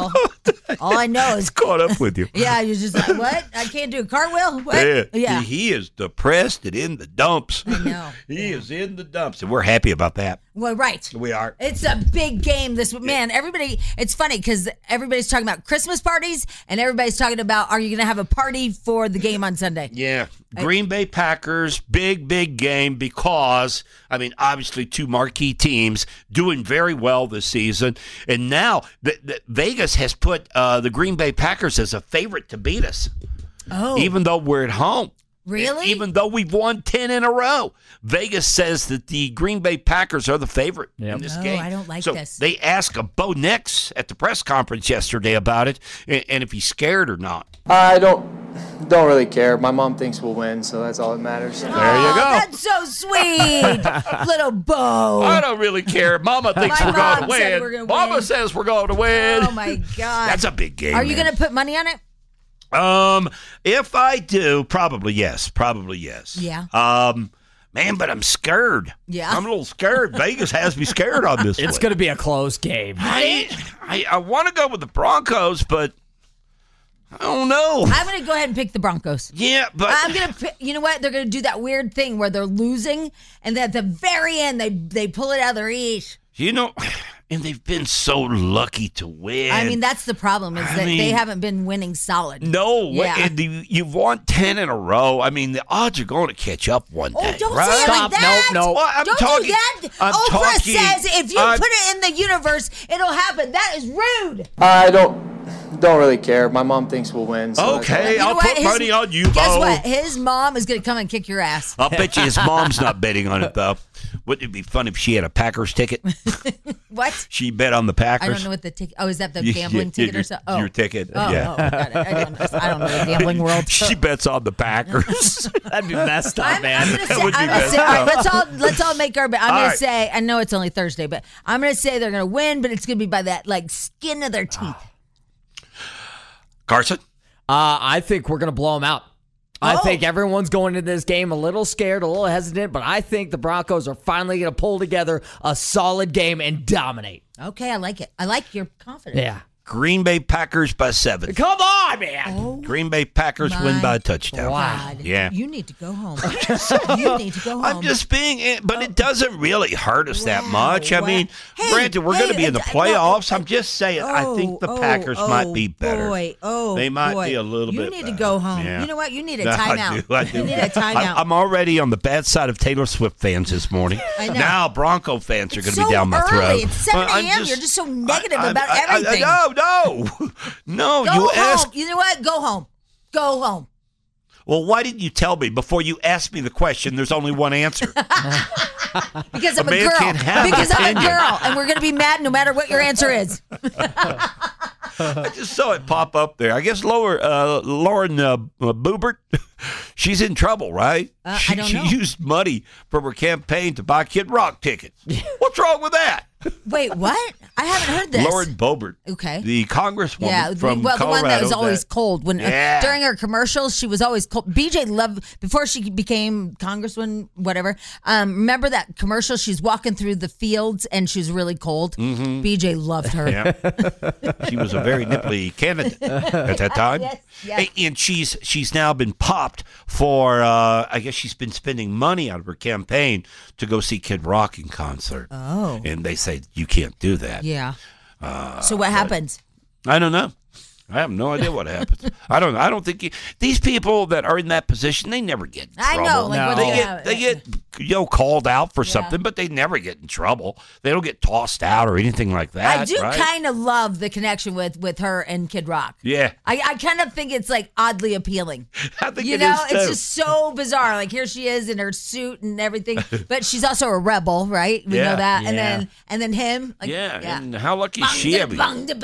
All I know is caught up with you. Yeah, you're just like, what? I can't do a cartwheel? What? Yeah. He is depressed and in the dumps. I know. He is in the dumps, and we're happy about that. Well, right. We are. It's a big game this man. Everybody, it's funny because everybody's talking about Christmas parties and everybody's talking about, are you going to have a party for the game on Sunday? Yeah. Green Bay Packers, big game because, I mean, obviously two marquee teams doing very well this season. And now Vegas has put the Green Bay Packers as a favorite to beat us. Oh. Even though we're at home. Really? Even though we've won 10 in a row. Vegas says that the Green Bay Packers are the favorite in this game. I don't like so this. They asked Bo Nix at the press conference yesterday about it and if he's scared or not. I don't really care. My mom thinks we'll win, so that's all that matters. There you go. That's so sweet. Little Bo. I don't really care. Mama thinks we're going to win. Mama says we're going to win. Oh, my God. That's a big game. Are you going to put money on it? If I do, probably yes. Yeah. Man, but I'm scared. Yeah. I'm a little scared. Vegas has me scared on this one. It's going to be a close game. I want to go with the Broncos, but I don't know. I'm going to go ahead and pick the Broncos. Yeah, but I'm going to pick, you know what? They're going to do that weird thing where they're losing, and at the very end, they pull it out of their ears. You know, and they've been so lucky to win. I mean, that's the problem is that they haven't been winning solid. No, Yeah. and you've won 10 in a row. I mean, the odds are going to catch up one day. Don't right? say it like that. No. Well, I'm Don't talking, do that. I'm Oprah talking, says if you I'm- put it in the universe, it'll happen. That is rude. I don't really care. My mom thinks we'll win. So Okay, You know I'll what? put money on you, Guess Bo. what? His mom is going to come and kick your ass. I'll bet you his mom's not betting on it, though. Wouldn't it be fun if she had a Packers ticket? What? She bet on the Packers. I don't know what the ticket. Oh, is that the gambling ticket or something? Oh. Your ticket. Oh, yeah. oh, got it. I don't know the gambling world. She bets on the Packers. That'd be messed up, man. I'm gonna say, That would be I'm gonna messed say all right, up. let's all make our bet. I'm All gonna right. say, I know it's only Thursday, but I'm gonna say they're gonna win, but it's gonna be by that like skin of their teeth. Carson? I think we're going to blow them out. I Oh. think everyone's going into this game a little scared, a little hesitant, but I think the Broncos are finally going to pull together a solid game and dominate. Okay, I like it. I like your confidence. Yeah. Green Bay Packers by 7. Come on, man. Oh, Green Bay Packers win by a touchdown. God. Yeah. You need to go home. You need to go home. I'm just being, but it doesn't really hurt us that much. I mean, Hey, granted, we're going to be in the no, playoffs. I'm just saying, I think the Packers might be better. Boy, they might boy. be a little bit You need better. to go home. Yeah. You know what? You need a No, timeout. I do. You need a timeout. I'm already on the bad side of Taylor Swift fans this morning. I know. Now Bronco fans are going to so be down my early. throat. It's 7 Well, I'm a.m. You're just so negative about I- everything. No, Go you home. asked. You know what? Go home. Go home. Well, why didn't you tell me before you asked me the question? There's only one answer. Because I'm a man girl. can't have Because an I'm a opinion. girl, and we're going to be mad no matter what your answer is. I just saw it pop up there. I guess Lauren Boebert, she's in trouble, right? I don't know. She used money from her campaign to buy Kid Rock tickets. What's wrong with that? Wait, what? I haven't heard this. Lauren Boebert, Okay. the congresswoman Yeah, from well, the Colorado. one that was always cold. When Yeah. during her commercials, she was always cold. BJ loved before she became congresswoman, whatever. Remember that commercial? She's walking through the fields and she's really cold. Mhm. BJ loved her. Yeah. She was a very nipply candidate at that time. Yes. And she's now been popped for, I guess she's been spending money out of her campaign to go see Kid Rock in concert. Oh. And they say, you can't do that. Yeah. So what happens? I don't know. I have no idea what happens. I don't think these people that are in that position, they never get in I trouble. know, like, what they get called out for Yeah. something, but they never get in trouble. They don't get tossed out or anything like that. I do right? kind of love the connection with her and Kid Rock. Yeah. I kind of think it's like oddly appealing. I think You it know, is, it's too. just so bizarre. Like here she is in her suit and everything, but she's also a rebel, right? We Yeah. know that. Yeah. And then him. Like, Yeah, and how lucky is she? I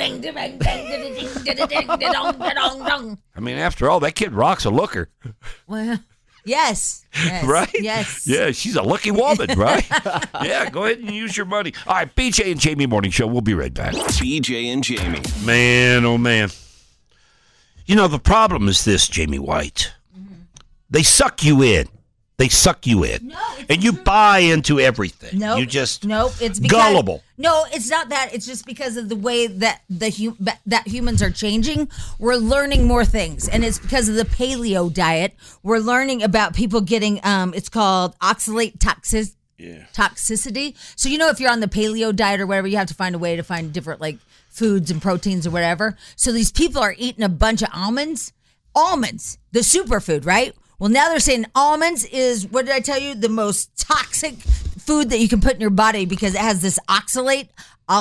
mean, after all, that Kid Rock's a looker, Well, yes. right? Yes. Yeah, she's a lucky woman, right? Yeah, go ahead and use your money. All right, BJ and Jamie Morning Show. We'll be right back. BJ and Jamie. Man, oh man. You know, the problem is this, Jamie White. They suck you in. They suck you in. And you buy into everything. Nope. You just it's because, gullible. No, it's not that. It's just because of the way that that humans are changing. We're learning more things, and it's because of the paleo diet. We're learning about people getting it's called oxalate toxicity. So if you're on the paleo diet or whatever, you have to find a way to find different like foods and proteins or whatever. So these people are eating a bunch of almonds, the superfood, right? Well, now they're saying almonds is, what did I tell you? The most toxic food that you can put in your body because it has this oxalate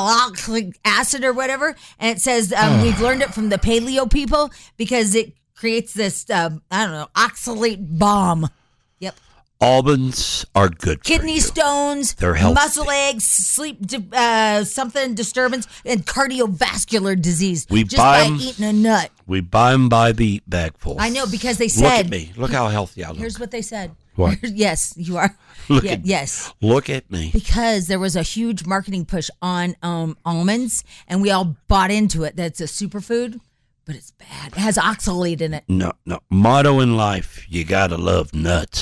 acid or whatever. And it says we've learned it from the paleo people because it creates this, oxalate bomb. Yep. Almonds are good Kidney stones, They're healthy. muscle aches, sleep something disturbance, and cardiovascular disease. We just buy by 'em- eating a nut. We buy them by the bagful. I know, because they Look said. at me. Look how healthy I look. Here's what they said. What? Yes, you are. Look at me. Yes. Look at me. Because there was a huge marketing push on almonds, and we all bought into it. That's a superfood, but it's bad. It has oxalate in it. No. Motto in life, you got to love nuts.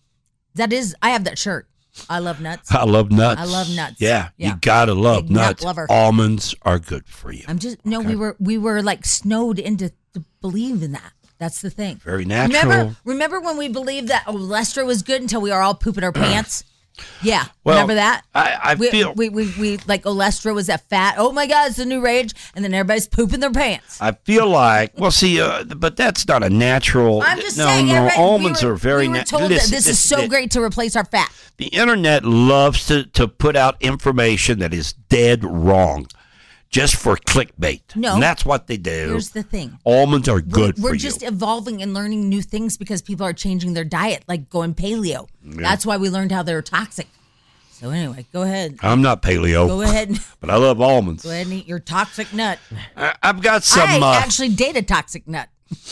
I have that shirt. I love nuts. I love nuts. I love nuts. Yeah. You got to love Big nut nuts. lover. Almonds are good for you. We were like snowed into to believe in that. That's the thing. Very natural. Remember when we believed that Olestra was good until we were all pooping our pants? Yeah. Well, remember that? I feel we like Olestra was that fat. Oh my God, it's the new rage, and then everybody's pooping their pants. I feel like, but that's not a natural. I'm just saying. Almonds are very natural. We were told that this is so great to replace our fat. The internet loves to put out information that is dead wrong, just for clickbait. No, and that's what they do. Here's the thing: almonds are good for you. We're just evolving and learning new things because people are changing their diet, like going paleo. Yeah. That's why we learned how they're toxic. So anyway, go ahead. I'm not paleo. Go ahead. But I love almonds. Go ahead and eat your toxic nut. I've got some. I actually date a toxic nut.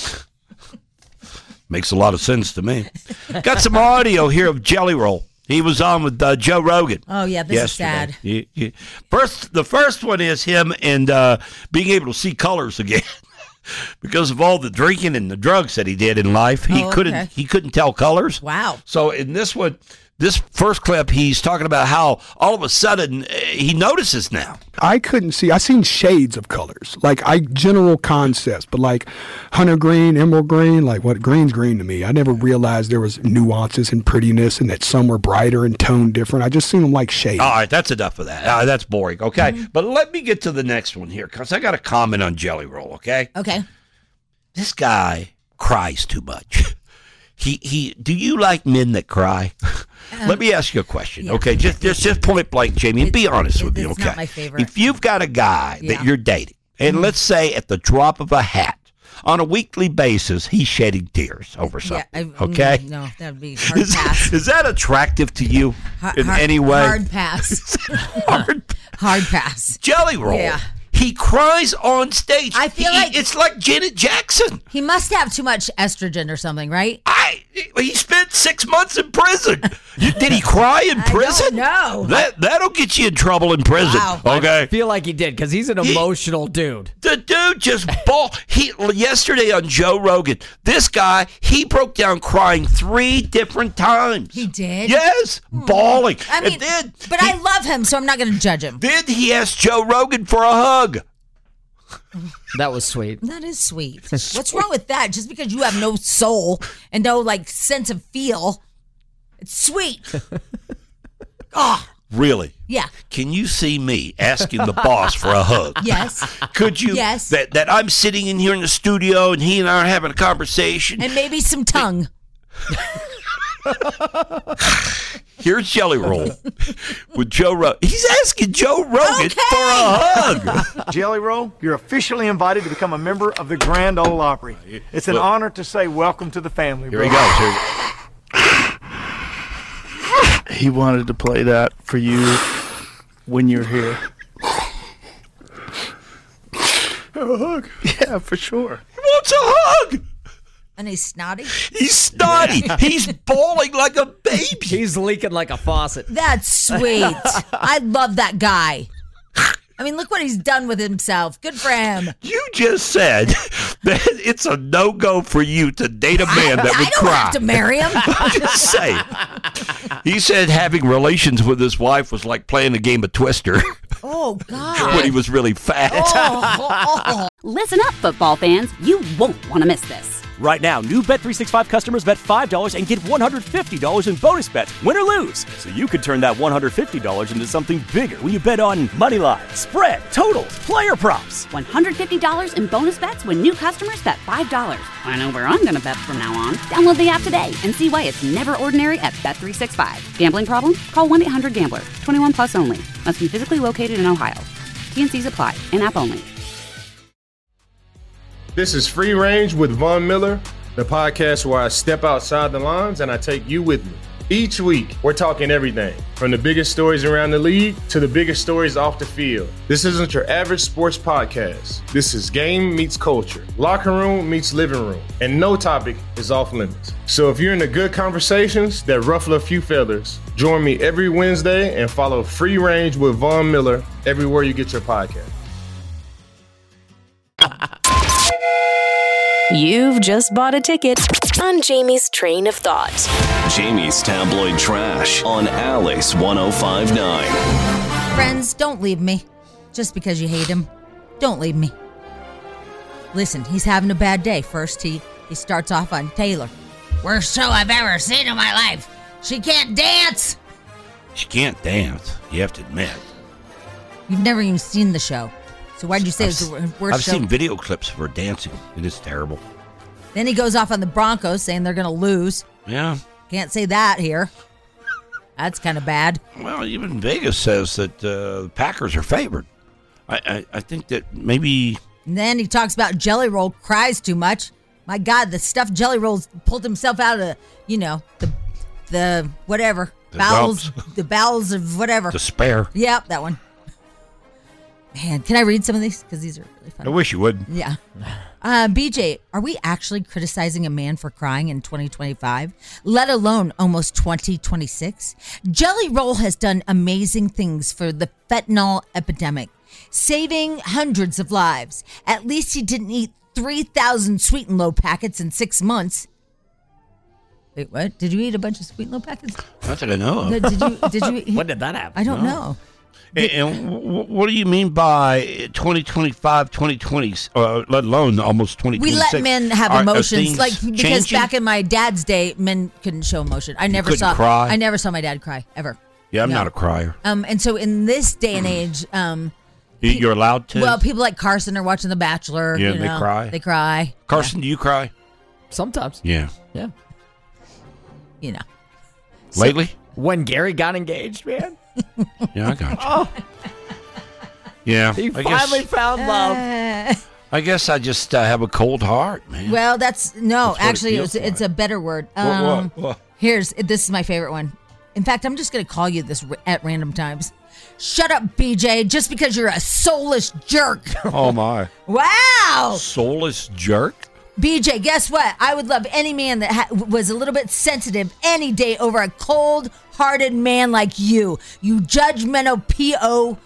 Makes a lot of sense to me. Got some audio here of Jelly Roll. He was on with Joe Rogan. Oh, yeah, this yesterday. is sad. The first one is him and being able to see colors again. Because of all the drinking and the drugs that he did in life, he couldn't tell colors. Wow. So in this one, this first clip, he's talking about how all of a sudden he notices now. I couldn't see. I seen shades of colors, general concepts, but like hunter green, emerald green, like what green's green to me. I never realized there was nuances and prettiness, and that some were brighter and toned different. I just seen them like shades. All right, that's enough of that. That's boring. Okay, But let me get to the next one here because I got a comment on Jelly Roll. Okay. Okay. This guy cries too much. He. Do you like men that cry? Let me ask you a question, okay? Just point blank, Jamie, and be honest with me, okay? It's not my favorite. If you've got a guy that you're dating, and let's say at the drop of a hat, on a weekly basis, he's shedding tears over something, okay? No, that would be hard pass. Is that attractive to you in any way? Hard pass. Hard pass. Jelly Roll. Yeah. He cries on stage. I feel like it's like Janet Jackson. He must have too much estrogen or something, right? He spent 6 months in prison. Did he cry in prison? No. That'll get you in trouble in prison. Wow. Okay. I feel like he did because he's an emotional dude. The dude just bawled. Yesterday on Joe Rogan, this guy, he broke down crying 3 different times. He did? Yes, bawling. I mean, but I love him, so I'm not going to judge him. Then he asked Joe Rogan for a hug. That was sweet. That is sweet. What's wrong with that? Just because you have no soul and no sense of feel, it's sweet. Oh. Really? Yeah. Can you see me asking the boss for a hug? Yes. Could you? Yes. That I'm sitting in here in the studio and he and I are having a conversation. And maybe some tongue. Here's Jelly Roll with Joe Rogan. He's asking Joe Rogan for a hug. Jelly Roll, you're officially invited to become a member of the Grand Ole Opry. It's an honor to say welcome to the family. Here he goes. He wanted to play that for you when you're here. Have a hug. Yeah, for sure. He wants a hug. And he's snotty? He's snotty. He's bawling like a baby. He's leaking like a faucet. That's sweet. I love that guy. I mean, look what he's done with himself. Good for him. You just said It's a no-go for you to date a man that would cry. I don't have to marry him. I'm just saying. He said having relations with his wife was like playing a game of Twister. Oh, God. When he was really fat. Listen up, football fans. You won't want to miss this. Right now, new Bet365 customers bet $5 and get $150 in bonus bets, win or lose. So you could turn that $150 into something bigger when you bet on money line, spread, totals, player props. $150 in bonus bets when new customers bet $5. I know where I'm going to bet from now on. Download the app today and see why it's never ordinary at Bet365. Gambling problem? Call 1-800-GAMBLER. 21 plus only. Must be physically located in Ohio. T&Cs apply. In-app only. This is Free Range with Von Miller, the podcast where I step outside the lines and I take you with me. Each week, we're talking everything from the biggest stories around the league to the biggest stories off the field. This isn't your average sports podcast. This is game meets culture, locker room meets living room, and no topic is off limits. So if you're into good conversations that ruffle a few feathers, join me every Wednesday and follow Free Range with Von Miller everywhere you get your podcast. You've just bought a ticket on Jamie's Train of Thought. Jamie's Tabloid Trash on Alice 105.9. Friends, don't leave me. Just because you hate him, don't leave me. Listen, he's having a bad day. First, he starts off on Taylor. Worst show I've ever seen in my life. She can't dance. She can't dance, you have to admit. You've never even seen the show. So why'd you say it's the worst I've show? seen video clips of her dancing. It is terrible. Then he goes off on the Broncos saying they're going to lose. Yeah. Can't say that here. That's kind of bad. Well, even Vegas says that the Packers are favored. I think that maybe... And then he talks about Jelly Roll cries too much. My God, the stuffed Jelly Roll's pulled himself out of, the whatever. Bowels. The bowels of whatever. Despair. Yep, that one. Man, can I read some of these? Because these are really fun. I wish you would. Yeah. BJ, are we actually criticizing a man for crying in 2025, let alone almost 2026? Jelly Roll has done amazing things for the fentanyl epidemic, saving hundreds of lives. At least he didn't eat 3,000 Sweet and Low packets in 6 months. Wait, what? Did you eat a bunch of Sweet and Low packets? Not that I know of. Did you eat? When did that happen? I don't know. And what do you mean by 2025, 2020, let alone almost 2026? We let men have emotions, because changing? back in my dad's day, men couldn't show emotion. I never saw my dad cry ever. Yeah, I'm not a crier. And so in this day and age, you're allowed to. Well, people like Carson are watching The Bachelor. Yeah, they cry. They cry. Carson, do you cry? Sometimes. Yeah. Yeah. Lately? When Gary got engaged, man. Yeah, I got you. Oh. Yeah. He finally found love. I guess I just have a cold heart, man. Well, that's actually, it's a better word. What? This is my favorite one. In fact, I'm just going to call you this at random times. Shut up, BJ, just because you're a soulless jerk. Oh, my. Wow. Soulless jerk? BJ, guess what? I would love any man that was a little bit sensitive any day over a cold-hearted man like you. You judgmental P.O.,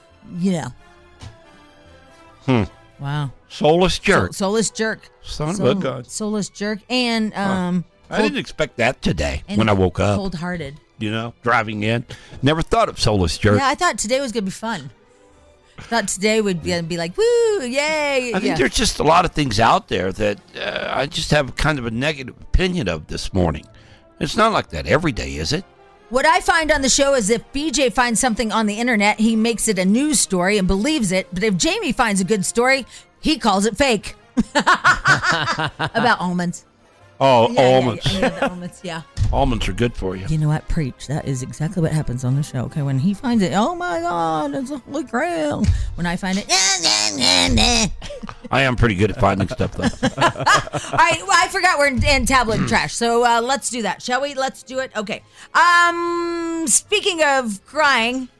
Wow. Soulless jerk. Soulless jerk. Son of a gun. Soulless jerk. And, I didn't expect that today when I woke up. Cold-hearted. Driving in. Never thought of soulless jerk. Yeah, I thought today was going to be fun. I thought today would be like, woo, yay. I think there's just a lot of things out there that I just have kind of a negative opinion of this morning. It's not like that every day, is it? What I find on the show is if BJ finds something on the internet, he makes it a news story and believes it. But if Jamie finds a good story, he calls it fake. About almonds. Oh, almonds. Yeah, the almonds, yeah. Almonds are good for you. You know what? Preach. That is exactly what happens on the show. Okay, when he finds it, oh my God, it's a holy grail. When I find it, I am pretty good at finding stuff, though. All right, well, I forgot we're in tablet trash, so let's do that, shall we? Let's do it. Okay. Speaking of crying.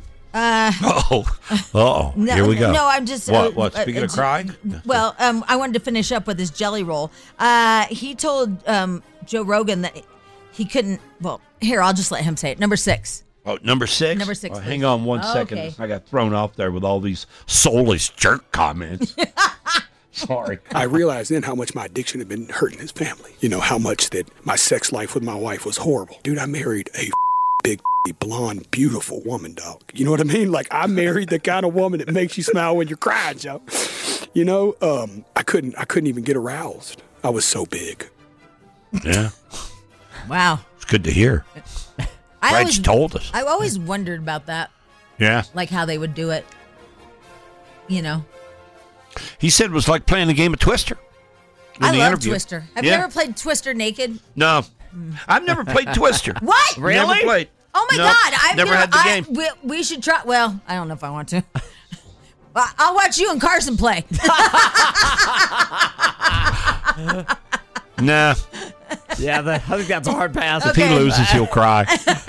Uh-oh. Here we go. No, I'm just... What? Speaking of crying? Well, I wanted to finish up with his Jelly Roll. He told Joe Rogan that he couldn't... Well, here, I'll just let him say it. Number 6. Oh, number 6? Number 6, hang on one second. Okay. I got thrown off there with all these soulless jerk comments. Sorry. I realized then how much my addiction had been hurting his family. You know, how much that my sex life with my wife was horrible. Dude, I married a big, blonde, beautiful woman, dog. You know what I mean? Like, I married the kind of woman that makes you smile when you're crying, Joe. You know, I couldn't even get aroused. I was so big. Yeah. Wow. It's good to hear. Glad you told us. I always wondered about that. Yeah. Like how they would do it. You know. He said it was like playing a game of Twister. I love Twister. Have you ever played Twister naked? No. I've never played Twister. What? Really? Never played. Oh my No, God! I've never had the game. We should try. Well, I don't know if I want to. I'll watch you and Carson play. Nah. Yeah, I think that's a hard pass. If he loses, he'll cry.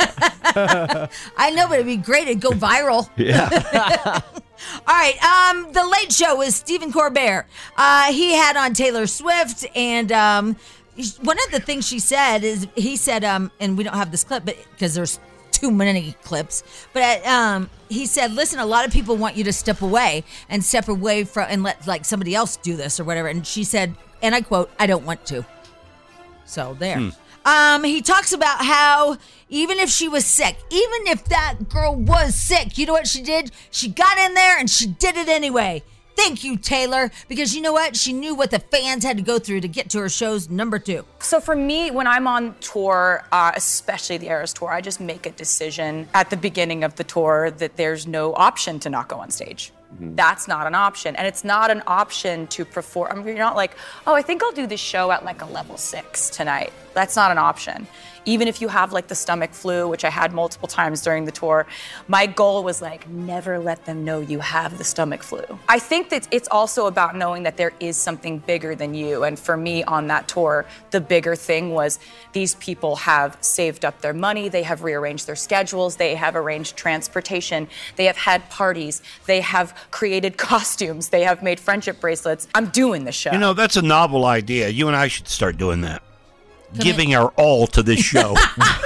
I know, but it'd be great. It'd go viral. Yeah. All right. The Late Show with Stephen Colbert. He had on Taylor Swift, and one of the things he said, and we don't have this clip, but because there's too many clips, but he said, listen, a lot of people want you to step away from and let like somebody else do this or whatever. And she said, and I quote, I don't want to. So there. He talks about how even if she was sick, even if that girl was sick, you know what she did? She got in there and she did it anyway. Thank you, Taylor, because you know what? She knew what the fans had to go through to get to her show's number 2. So for me, when I'm on tour, especially the Eras Tour, I just make a decision at the beginning of the tour that there's no option to not go on stage. That's not an option. And it's not an option to perform. I mean, you're not like, oh, I think I'll do this show at like a level 6 tonight. That's not an option. Even if you have like the stomach flu, which I had multiple times during the tour, my goal was like, never let them know you have the stomach flu. I think that it's also about knowing that there is something bigger than you. And for me on that tour, the bigger thing was these people have saved up their money. They have rearranged their schedules. They have arranged transportation. They have had parties. They have created costumes. They have made friendship bracelets. I'm doing the show. You know, that's a novel idea. You and I should start doing that. Giving our all to this show. All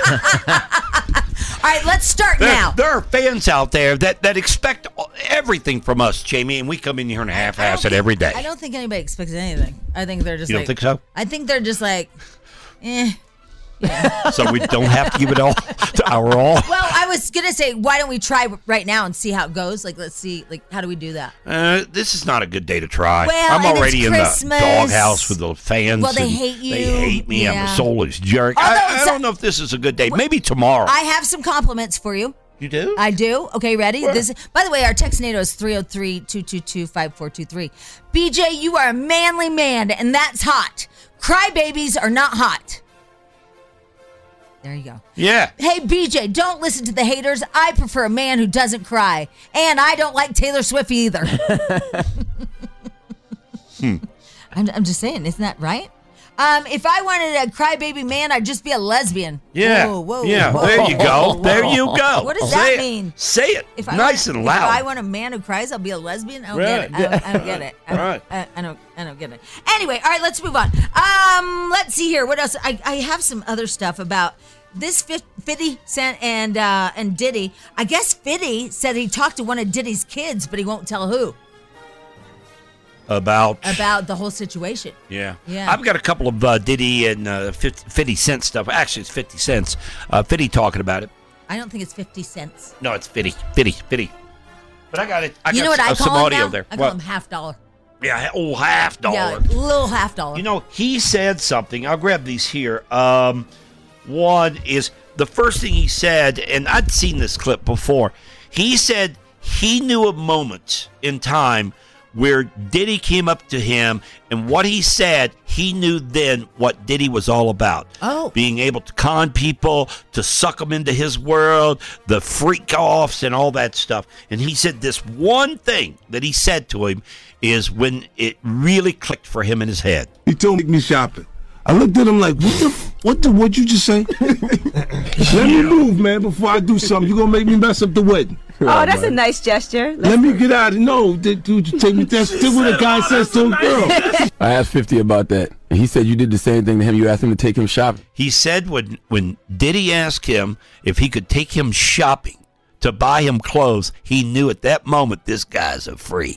right, let's start now. There are fans out there that expect everything from us, Jamie, and we come in here and half-ass it every day. I don't think anybody expects anything. I think they're just You don't think so? I think they're just like, eh. So we don't have to give it all to our all? Well, I was going to say, why don't we try right now and see how it goes? Like, let's see, like, how do we do that? This is not a good day to try. Well, I'm and already it's in Christmas. the doghouse with the fans. Well, they and hate you. They hate me. Yeah. I'm a soulless jerk. Although, I don't know if this is a good day. Maybe tomorrow. I have some compliments for you. You do? I do. Okay, ready? This, by the way, our text NATO is 303-222-5423. BJ, you are a manly man, and that's hot. Crybabies are not hot. There you go. Yeah. Hey, BJ, don't listen to the haters. I prefer a man who doesn't cry. And I don't like Taylor Swift either. I'm just saying, isn't that right? If I wanted a crybaby man, I'd just be a lesbian. Yeah. Whoa, yeah. whoa, There you go. whoa. There you go. What does Say that it. mean? Say it. Nice and loud. If I want a man who cries, I'll be a lesbian. I don't get it. I don't get it. I don't get it. Anyway, all right, let's move on. Let's see here. What else? I have some other stuff about this 50 Cent and Diddy. I guess 50 said he talked to one of Diddy's kids, but he won't tell who. About the whole situation. Yeah. Yeah. I've got a couple of Diddy and 50 Cent stuff. Actually, it's 50 cents. 50 talking about it. I don't think it's 50 cents. No, it's 50. But I got it. You know what I some call him audio now? there. I call him $50. Yeah, $50. Yeah, little $50. You know, he said something. I'll grab these here. One is the first thing he said, and I'd seen this clip before. He said he knew a moment in time where Diddy came up to him, and what he said, he knew then what Diddy was all about. Oh. Being able to con people, to suck them into his world, the freak-offs and all that stuff. And he said this one thing that he said to him is when it really clicked for him in his head. He told me shopping. I looked at him like, what'd you just say? Let me move, man, before I do something. You're going to make me mess up the wedding. Oh, that's a nice gesture. Let me get out of no, dude, you take me. That's what a guy says to a girl. I asked 50 about that. And he said you did the same thing to him. You asked him to take him shopping. He said when Diddy asked him if he could take him shopping to buy him clothes, he knew at that moment this guy's a freak.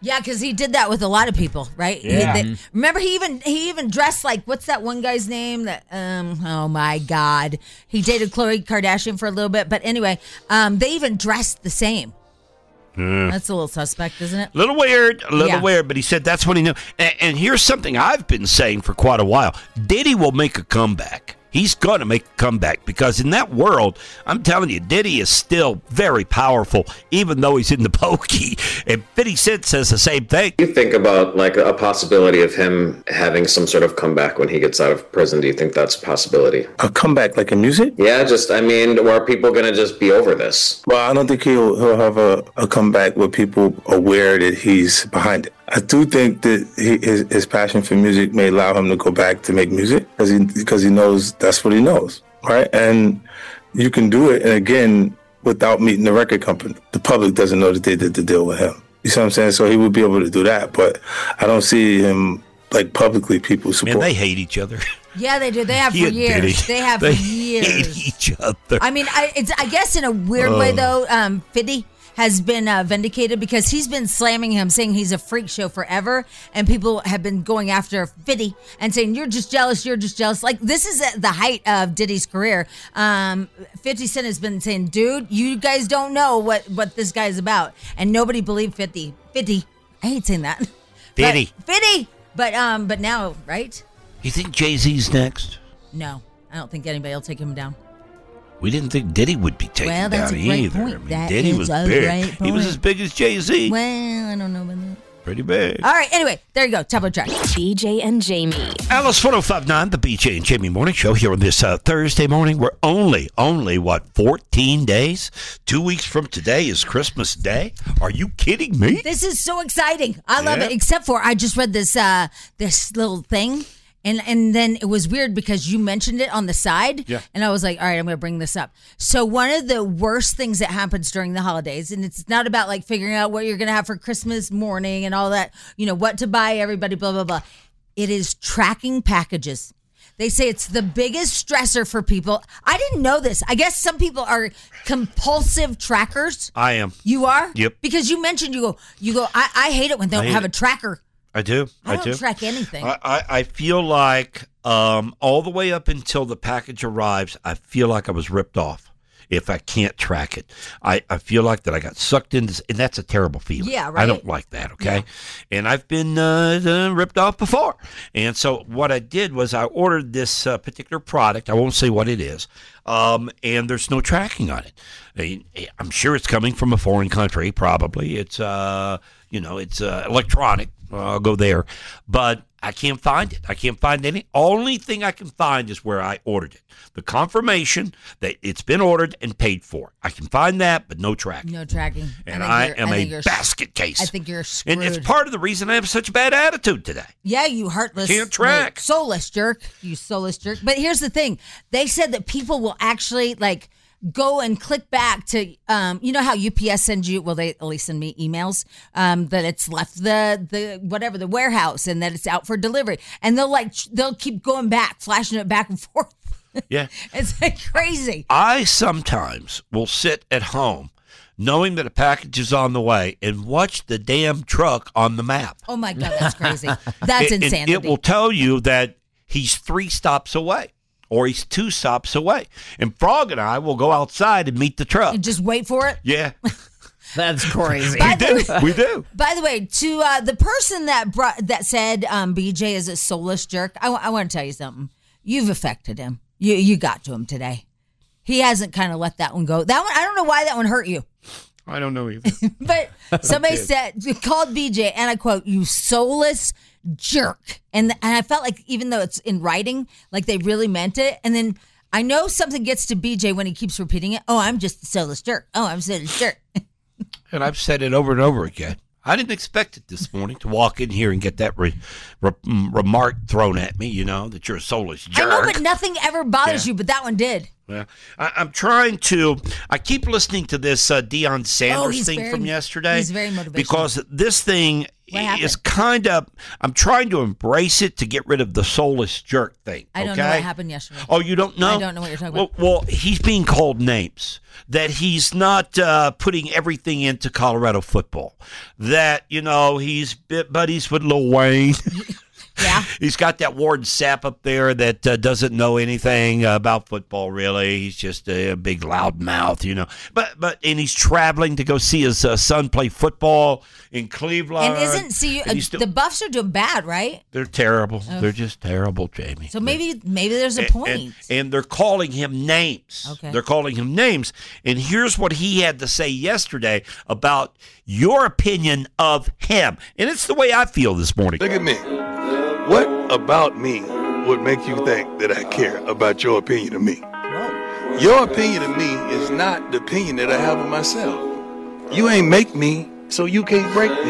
Yeah, because he did that with a lot of people, right? Yeah. Remember, he even dressed like, what's that one guy's name? That oh my God, he dated Khloe Kardashian for a little bit, but anyway, they even dressed the same. That's a little suspect, isn't it? A little weird, but he said that's what he knew. And here's something I've been saying for quite a while. Diddy will make a comeback. He's going to make a comeback because in that world, I'm telling you, Diddy is still very powerful, even though he's in the pokey. And 50 Cent says the same thing. You think about like a possibility of him having some sort of comeback when he gets out of prison. Do you think that's a possibility? A comeback like in music? Yeah, or are people going to just be over this? Well, I don't think he'll have a comeback where people are aware that he's behind it. I do think that his passion for music may allow him to go back to make music because he knows that's what he knows, right? And you can do it, and again, without meeting the record company. The public doesn't know that they did the deal with him. You see what I'm saying? So he would be able to do that, but I don't see him like publicly people support. Man, they hate each other. Yeah, they do. They have for years. They have for years. Hate each other. I mean, I guess in a weird way though, 50 has been vindicated because he's been slamming him, saying he's a freak show forever, and people have been going after 50 and saying, you're just jealous. Like, this is at the height of Diddy's career. 50 Cent has been saying, dude, you guys don't know what this guy's about. And nobody believed 50. 50. I hate saying that. 50. 50. But now, right? You think Jay-Z's next? No, I don't think anybody will take him down. We didn't think Diddy would be taken that's down a great either. point. I mean, That Diddy is was a big. great He was point. as big as Jay-Z. Well, I don't know about that. Pretty big. All right, anyway, there you go. Top of the track. BJ and Jamie. Alice 1059, the BJ and Jamie Morning Show here on this Thursday morning. We're only, 14 days? 2 weeks from today is Christmas Day? Are you kidding me? This is so exciting. I love it, except for I just read this little thing. And then it was weird because you mentioned it on the side. Yeah. And I was like, all right, I'm going to bring this up. So one of the worst things that happens during the holidays, and it's not about like figuring out what you're going to have for Christmas morning and all that, what to buy, everybody, blah, blah, blah. It is tracking packages. They say it's the biggest stressor for people. I didn't know this. I guess some people are compulsive trackers. I am. You are? Yep. Because you mentioned you go, I hate it when they don't have a tracker. I do. I don't track anything. I feel like all the way up until the package arrives, I feel like I was ripped off if I can't track it. I feel like that I got sucked into, and that's a terrible feeling. Yeah, right. I don't like that, okay? Yeah. And I've been ripped off before. And so what I did was I ordered this particular product. I won't say what it is. And there's no tracking on it. I'm sure it's coming from a foreign country, probably. It's, it's electronic. I'll go there. But I can't find it. I can't find any. Only thing I can find is where I ordered it. The confirmation that it's been ordered and paid for. I can find that, but no tracking. No tracking. And I am a basket case. I think you're screwed. And it's part of the reason I have such a bad attitude today. Yeah, you heartless. Can't track. Soulless jerk. You soulless jerk. But here's the thing. They said that people will actually go and click back to, you know how UPS sends you, well, they at least send me emails, that it's left the warehouse and that it's out for delivery. And they'll keep going back, flashing it back and forth. Yeah. It's crazy. I sometimes will sit at home knowing that a package is on the way and watch the damn truck on the map. Oh my God, that's crazy. That's insanity. It will tell you that he's 3 stops away. Or he's 2 stops away. And Frog and I will go outside and meet the truck. And just wait for it? Yeah. That's crazy. We do. By the way, to the person that said BJ is a soulless jerk, I want to tell you something. You've affected him. You got to him today. He hasn't kind of let that one go. That one, I don't know why that one hurt you. I don't know either. But somebody called BJ, and I quote, "You soulless jerk." And I felt like even though it's in writing, like they really meant it. And then I know something gets to BJ when he keeps repeating it. Oh, I'm just a soulless jerk. Oh, I'm a soulless jerk. And I've said it over and over again. I didn't expect it this morning to walk in here and get that remark thrown at me, that you're a soulless jerk. I know, but nothing ever bothers you, but that one did. Yeah, I'm trying to. I keep listening to this Deion Sanders thing from yesterday. He's very motivational. Because this thing, is kind of, I'm trying to embrace it to get rid of the soulless jerk thing. I don't know what happened yesterday. Oh, you don't know? I don't know what you're talking about. Well, he's being called names. That he's not putting everything into Colorado football. That, he's buddies with Lil Wayne. Yeah. He's got that Warren Sapp up there that doesn't know anything about football, really. He's just a big loud mouth, But he's traveling to go see his son play football in Cleveland. And the Buffs are doing bad, right? They're terrible. Oh. They're just terrible, Jamie. So maybe there's a point. And they're calling him names. Okay. They're calling him names. And here's what he had to say yesterday about your opinion of him. And it's the way I feel this morning. Look at me. What about me would make you think that I care about your opinion of me? Whoa. Your opinion of me is not the opinion that I have of myself. You ain't make me, so you can't break me.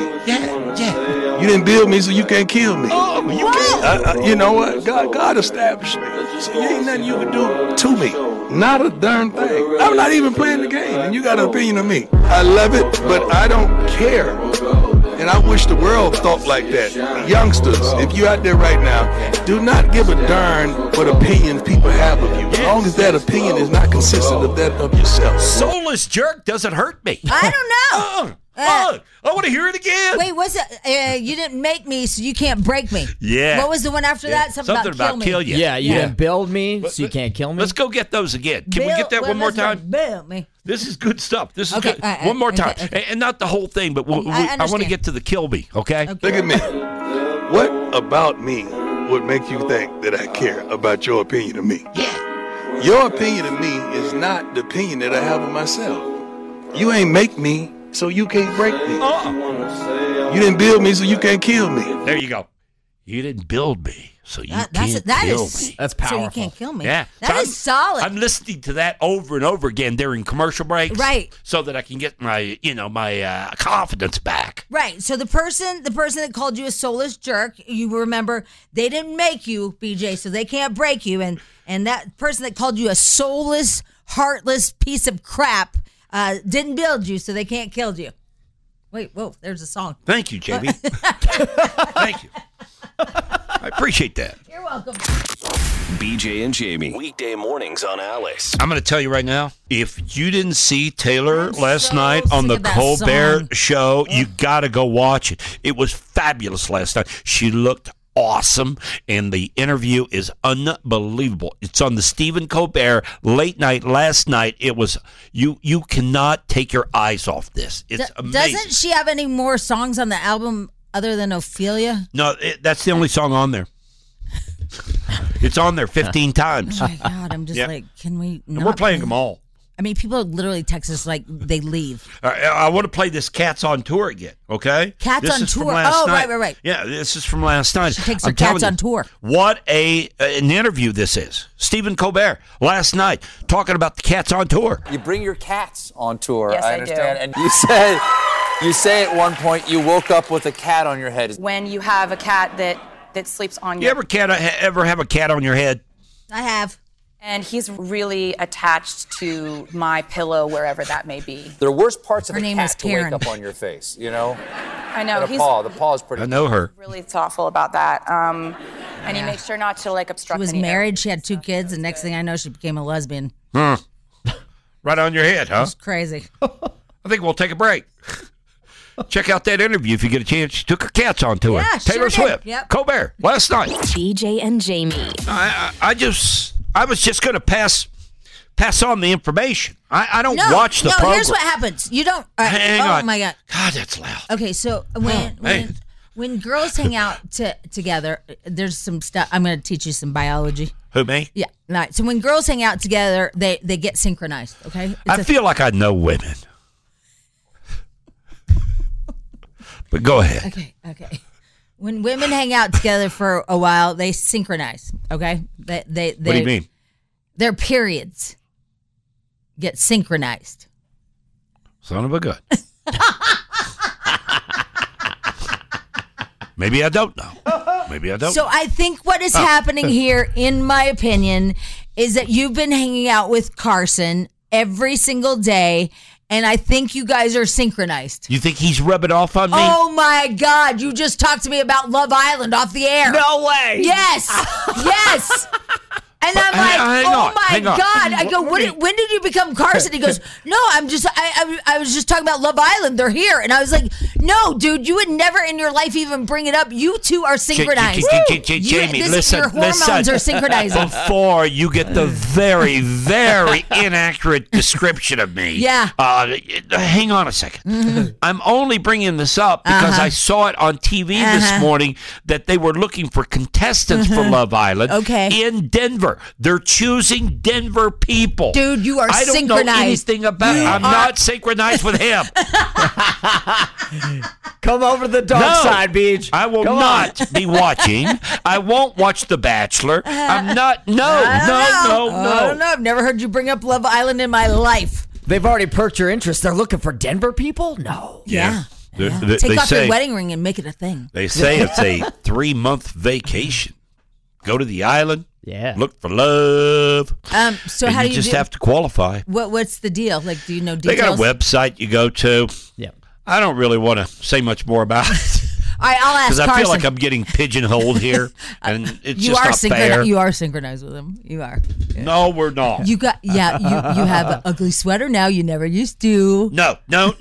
Yeah. You didn't build me, so you can't kill me. Oh, you can't. You know what? God established me. So you ain't nothing you can do to me. Not a darn thing. I'm not even playing the game, and you got an opinion of me. I love it, but I don't care. And I wish the world thought like that. Youngsters, if you're out there right now, do not give a darn what opinions people have of you. As long as that opinion is not consistent of that of yourself. Soulless jerk doesn't hurt me. I don't know. I want to hear it again. Wait, what's it? You didn't make me, so you can't break me. Yeah. What was the one after that? Something about kill you. Yeah, you didn't build me, so you can't kill me. Let's go get those again. Can we get that one more time? Build me. This is good stuff. This is Okay, good. One more time. okay. And not the whole thing, but I want to get to the kill me, okay? Look at me. What about me would make you think that I care about your opinion of me? Yeah. Your opinion of me is not the opinion that I have of myself. You ain't make me, so you can't break me. You didn't build me, so you can't kill me. There you go. You didn't build me, so you can't that kill is, me. That's powerful. So you can't kill me. Yeah. That is solid. I'm listening to that over and over again during commercial breaks. Right. So that I can get my, my confidence back. Right. So the person that called you a soulless jerk, you remember they didn't make you, BJ, so they can't break you. And that person that called you a soulless, heartless piece of crap didn't build you, so they can't kill you. Wait, whoa, there's a song. Thank you, Jamie. Thank you. I appreciate that. You're welcome. BJ and Jamie, weekday mornings on Alice. I'm going to tell you right now, if you didn't see Taylor last night on the sick of that Colbert song. Show, you got to go watch it. It was fabulous last night. She looked awesome, and the interview is unbelievable. It's on the Stephen Colbert late night last night. It was you cannot take your eyes off this. It's amazing. Doesn't she have any more songs on the album other than Ophelia? No, that's the only song on there. It's on there 15 times. Oh my God, I'm just like, can we not? And we're playing them all. I mean, people literally text us like they leave. I want to play this Cats on Tour again, okay? Cats this on is from Tour. last Oh, night. right. Yeah, this is from last night. She takes her I'm telling cats you, on tour. What an interview this is. Stephen Colbert last night talking about the Cats on Tour. You bring your cats on tour, Yes, I I do. understand. And you say at one point you woke up with a cat on your head. When you have a cat that sleeps on You ever have a cat on your head? I have. And he's really attached to my pillow, wherever that may be. There are worse parts of Her a name is cat to wake Karen. up on your face, you know? I know. And He's the paw is pretty. I know her. really thoughtful about that. And he makes sure not to obstruct She was any married. She had 2 kids, and next thing I know, she became a lesbian. Right on your head, huh? It's crazy. I think we'll take a break. Check out that interview if you get a chance. She took her cats on tour. Yeah, Taylor sure did. Swift, Yep. Colbert, last night. BJ and Jamie. I was just going to pass on the information. I don't watch the program. No, here's what happens. You don't. Hang on. Oh my God. God, that's loud. Okay, so when girls hang out together, there's some stuff. I'm going to teach you some biology. Who, me? Yeah. Right. So when girls hang out together, they get synchronized. Okay. I feel like I know women. But go ahead. Okay. When women hang out together for a while, they synchronize. Okay. They What do you mean? Their periods get synchronized. Son of a gun. Maybe I don't know. Maybe I don't. So I think what is happening here, in my opinion, is that you've been hanging out with Carson every single day, and I think you guys are synchronized. You think he's rubbing off on me? Oh my God! You just talked to me about Love Island off the air. No way. Yes. Yes. And I'm like, hang on. God. I go, when did you become Carson? He goes, no, I was just talking about Love Island. They're here. And I was like, no, dude, you would never in your life even bring it up. You two are synchronized. Jamie, listen. Your hormones are synchronizing. Before you get the very, very inaccurate description of me. Yeah. Hang on a second. Mm-hmm. I'm only bringing this up because I saw it on TV this morning that they were looking for contestants for Love Island in Denver. They're choosing Denver people. Dude, you are synchronized. I don't know anything about it. I'm not synchronized with him. Come over to the dark side, Beach. I will not be watching. I won't watch The Bachelor. I'm not. No. I don't know. I've never heard you bring up Love Island in my life. They've already perked your interest. They're looking for Denver people? No. Yeah. They Take off say, your wedding ring and make it a thing. They say it's a 3-month vacation. Go to the island. Yeah. Look for love. So how do you just have to qualify? What's the deal? Like, do you know details? They got a website you go to. Yeah. I don't really want to say much more about it. All right, I'll ask Because I Carson. feel like I'm getting pigeonholed here, and it's just not fair. You are synchronized with him. You are. Yeah. No, we're not. You have an ugly sweater now. You never used to. No.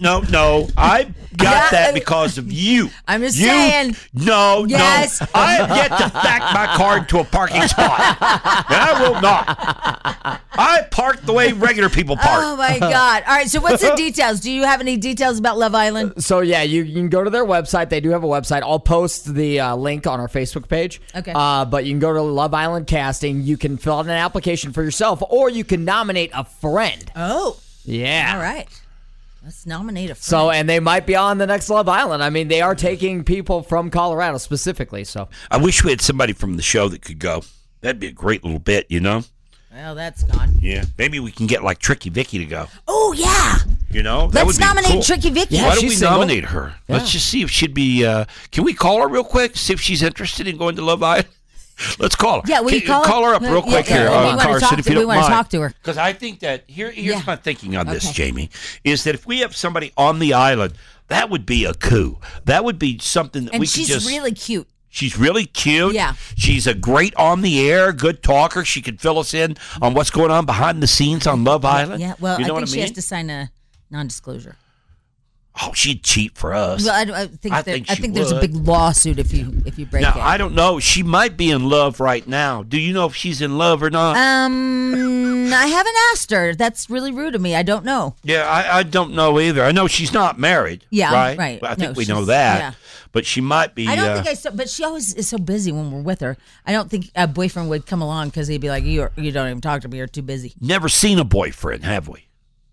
I got that because of you. I'm just saying. No. Yes. I have yet to back my car into a parking spot. And I will not. I park the way regular people park. Oh, my God. All right, so what's the details? Do you have any details about Love Island? So, yeah, you can go to their website. They do have a website. I'll post the link on our Facebook page. Okay. But you can go to Love Island Casting. You can fill out an application for yourself, or you can nominate a friend. Oh. Yeah. All right. Let's nominate a friend. So, and they might be on the next Love Island. I mean, they are taking people from Colorado specifically. So, I wish we had somebody from the show that could go. That'd be a great little bit, you know? Well, that's gone. Yeah. Maybe we can get like Tricky Vicky to go. Oh, yeah. You know? That Let's would be nominate cool. Tricky Vicky. Why don't we nominate her? Yeah. Let's just see if she'd be. Can we call her real quick? See if she's interested in going to Love Island? Let's call her. Yeah, will you call her up real quick here, Carson, if you don't mind. We want to talk to her. Because I think that here's my thinking on this, Jamie, is that if we have somebody on the island, that would be a coup. That would be something that we could just. And she's really cute. She's really cute. Yeah. She's a great on the air, good talker. She can fill us in on what's going on behind the scenes on Love Island. Yeah, well, you know I think what I she mean? has to sign a non-disclosure. Oh, she'd cheat for us. Well, I think she there's a would. big lawsuit if you break Now, it. I don't know. She might be in love right now. Do you know if she's in love or not? I haven't asked her. That's really rude of me. I don't know. Yeah, I don't know either. I know she's not married. Yeah, right. right. I think No, we know she's- that. yeah. But she might be. I don't think but she always is so busy when we're with her. I don't think a boyfriend would come along because he'd be like, you don't even talk to me. You're too busy. Never seen a boyfriend, have we?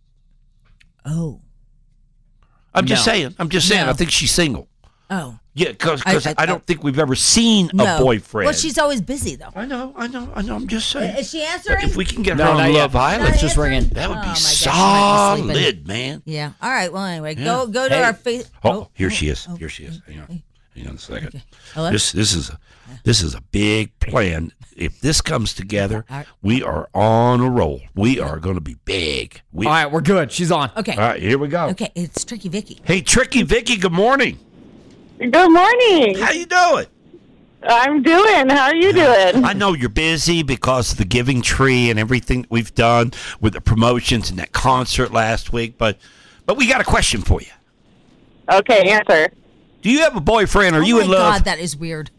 Oh. I'm just No. saying. I think she's single. Oh. Yeah, because I don't think we've ever seen a boyfriend. Well, she's always busy, though. I know. I'm just saying. Is she answering? If we can get No, her not on yet. Love Island, It's just ringing. that would Oh, be my gosh, she might be solid, sleeping. man. Yeah. All right. Well, anyway, Yeah. go to Hey. our face. Oh, here she is. Here she is. Hang on a second. Okay. Hello? This is a big plan. If this comes together, we are on a roll. We are going to be big. all right, we're good. She's on. Okay. All right, here we go. Okay, it's Tricky Vicky. Hey, Tricky Vicky. Good morning. Good morning. How you doing? I'm doing. How are you doing? I know you're busy because of the Giving Tree and everything that we've done with the promotions and that concert last week, but we got a question for you. Okay, answer. Do you have a boyfriend? Are you in Oh, my love? God, that is weird.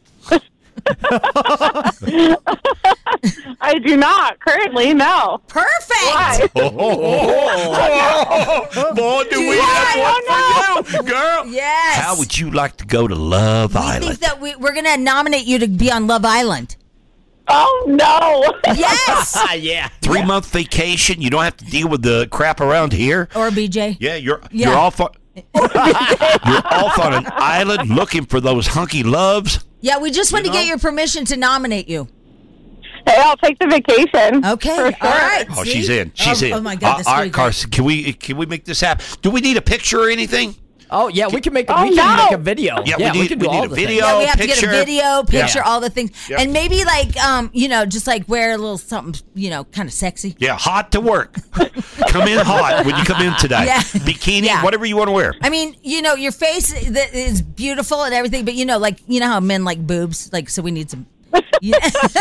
I do not currently. No. Perfect. Why? Boy, do we have one for you, girl. Yes. How would you like to go to Love I Island? think that we're going to nominate you to be on Love Island. Oh no. Yes. Yeah. 3-month vacation. You don't have to deal with the crap around here. Or BJ. Yeah, you're off on you're off on an island looking for those hunky loves. Yeah, we just want to know? get your permission to nominate you. Hey, I'll take the vacation. Okay. For sure. All right. Oh, see? she's in. She's in. Oh my God, this all is right, really great. Carson. Can we make this happen? Do we need a picture or anything? Oh yeah, we can make a, Oh, we can no. make a video. Yeah, we can do we all need a the video. Yeah, we have picture. to get a video, picture, Yeah. all the things, Yep. and maybe like just like wear a little something, kind of sexy. Yeah, hot to work. Come in hot when you come in today. Yeah. Bikini, Yeah. whatever you want to wear. I mean, your face is beautiful and everything, but how men like boobs, like so we need some. Yeah.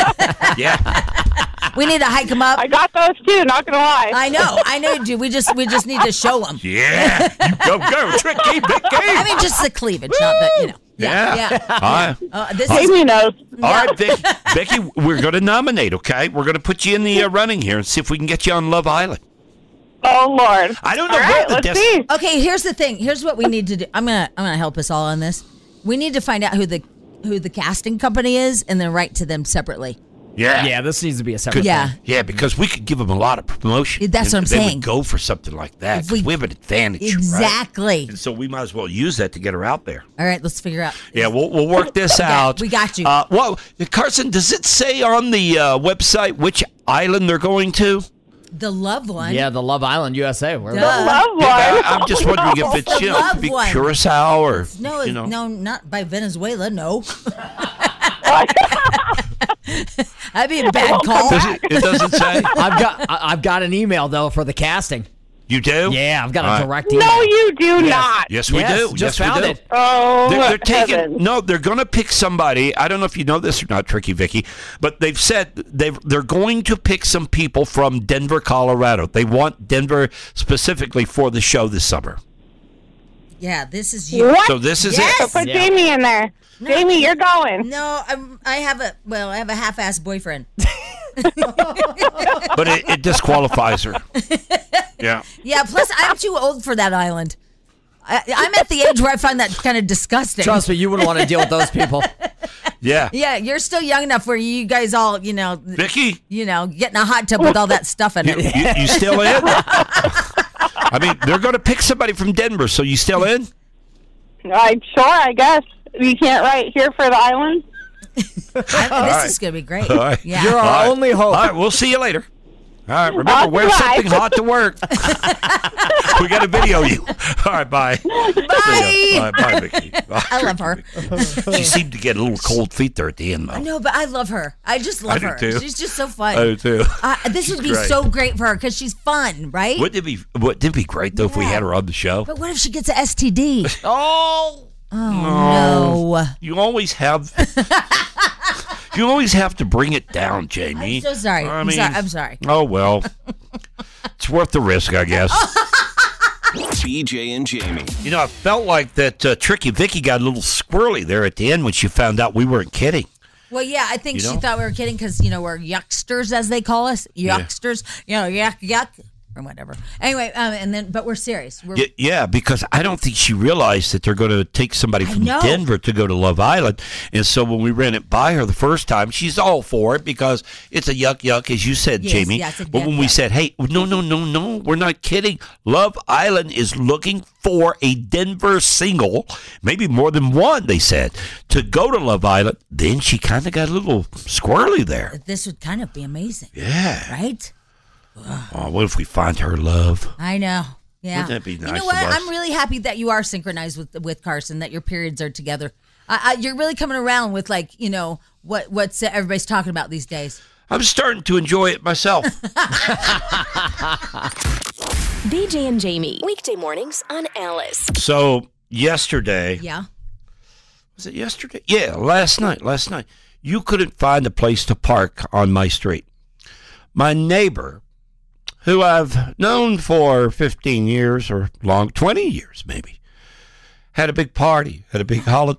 We need to hike them up. I got those too. Not gonna lie. I know you do. We just need to show them. Yeah. You go, Tricky Vicky. I mean, just the cleavage, not the Yeah. All right. This Jamie knows. All right, Vicky, we're going to nominate, okay? We're going to put you in the running here and see if we can get you on Love Island. Oh Lord. I don't know All right, what the let's see. Okay, here's the thing. Here's what we need to do. I'm gonna help us all on this. We need to find out who the casting company is, and then write to them separately. Yeah. Yeah, this needs to be a separate Yeah. thing. Yeah, because we could give them a lot of promotion. That's what I'm they saying. would go for something like that. 'Cause we have an advantage, right? Exactly. And so we might as well use that to get her out there. All right, let's figure out. Yeah, we'll work this out. We got you. Well, Carson, does it say on the website which island they're going to? The Love one. Yeah, the Love Island, USA. Where The Love one. I'm just wondering if it's The Love could be one. Curacao or No, no, not by Venezuela. No. That'd be a bad call. It doesn't say. I've got an email though for the casting. You do? Yeah, I've got All a right. direct email. No, you do not. Yes, we do. Just yes, found we do. it. Oh, They're taking heavens. no. They're going to pick somebody. I don't know if you know this or not, Tricky Vicky, but they've said they're going to pick some people from Denver, Colorado. They want Denver specifically for the show this summer. Yeah, this is you. What? So this is Yes. it. Put Jamie in there. Jamie, you're going. No, I have a half-ass boyfriend. But it disqualifies her. Yeah. Yeah. Plus, I'm too old for that island. I'm at the age where I find that kind of disgusting. Trust me, you wouldn't want to deal with those people. Yeah. Yeah, you're still young enough where you guys all, Vicky, get in a hot tub with all that stuff in it. you still in? I mean, they're going to pick somebody from Denver, so you still in? I guess. You can't write here for the island? This is going to be great. All right. Yeah. You're our only hope. All right, we'll see you later. All right, remember, wear Bye. something hot to work. We got to video you. All right, bye. Bye. All right, bye, Vicky. Bye. I love her. She seemed to get a little cold feet there at the end, though. No, but I love her. I just love do her. too. She's just so fun. I do too. This She's would be great. so great for her because she's fun, right? Wouldn't it be great, though, if we had her on the show? But what if she gets an STD? Oh, no. You always have... You always have to bring it down, Jamie. I'm so sorry. I'm sorry. Oh, well. It's worth the risk, I guess. BJ and Jamie. You know, I felt like that Tricky Vicky got a little squirrely there at the end when she found out we weren't kidding. Well, yeah, I think You she know? thought we were kidding because, we're yucksters, as they call us. Yucksters. Yuck, or whatever. Anyway, but we're serious. Yeah, because I don't think she realized that they're going to take somebody from know. Denver to go to Love Island. And so when we ran it by her the first time, she's all for it because it's a yuck, as you said, Yes, Jamie. yeah, it's a But when yuck, we yuck. said, hey, no, we're not kidding. Love Island is looking for a Denver single, maybe more than one, they said, to go to Love Island. Then she kind of got a little squirrely there. This would kind of be amazing. Yeah. Right? Oh, what if we find her love? I know. Yeah. Wouldn't that be nice You know of what? us? I'm really happy that you are synchronized with Carson, that your periods are together. You're really coming around with what's everybody's talking about these days. I'm starting to enjoy it myself. BJ and Jamie. Weekday mornings on Alice. So yesterday, Yeah. was it yesterday? Yeah, last night. You couldn't find a place to park on my street. My neighbor, who I've known for 15 years or 20 years maybe, had a big party, had a big holiday.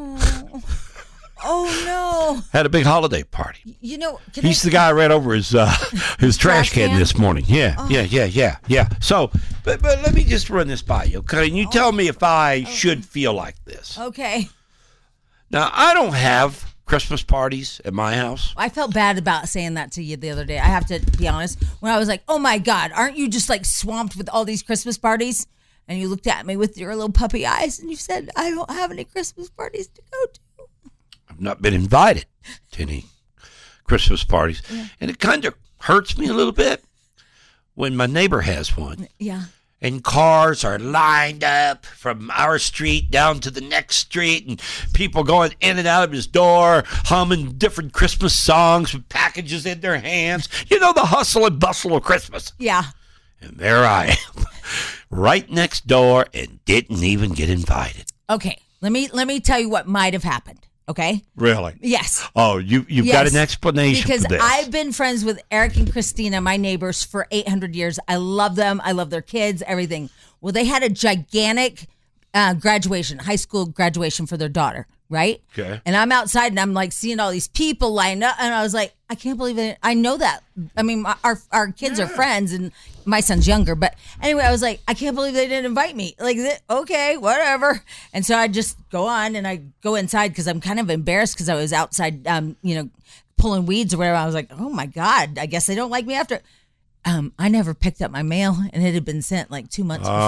Oh no! Had a big holiday party. He's the guy right over his trash can can? this morning. Yeah. So, but let me just run this by you, okay? And you tell me if I should feel like this. Okay. Now, I don't have Christmas parties at my house. I felt bad about saying that to you the other day. I have to be honest. When I was like, "Oh my God, aren't you just like swamped with all these Christmas parties?" And you looked at me with your little puppy eyes, and you said, "I don't have any Christmas parties to go to." I've not been invited to any Christmas parties. Yeah. And it kind of hurts me a little bit when my neighbor has one. Yeah. and cars are lined up from our street down to the next street, and people going in and out of his door, humming different Christmas songs with packages in their hands. You know, the hustle and bustle of Christmas. Yeah. And there I am, right next door, and didn't even get invited. Okay, let me tell you what might have happened. Okay. Really? Yes. Oh, you've got an explanation because for this. I've been friends with Eric and Christina, my neighbors, for 800 years. I love them. I love their kids, everything. Well, they had a gigantic graduation, high school graduation for their daughter, right? Okay. And I'm outside and I'm like seeing all these people lined up, and I was like, I can't believe it. I know that. I mean, our kids are friends, and my son's younger. But anyway, I was like, I can't believe they didn't invite me. Like, okay, whatever. And so I just go on and I go inside because I'm kind of embarrassed because I was outside, pulling weeds or whatever. I was like, oh my God, I guess they don't like me after. I never picked up my mail, and it had been sent like 2 months before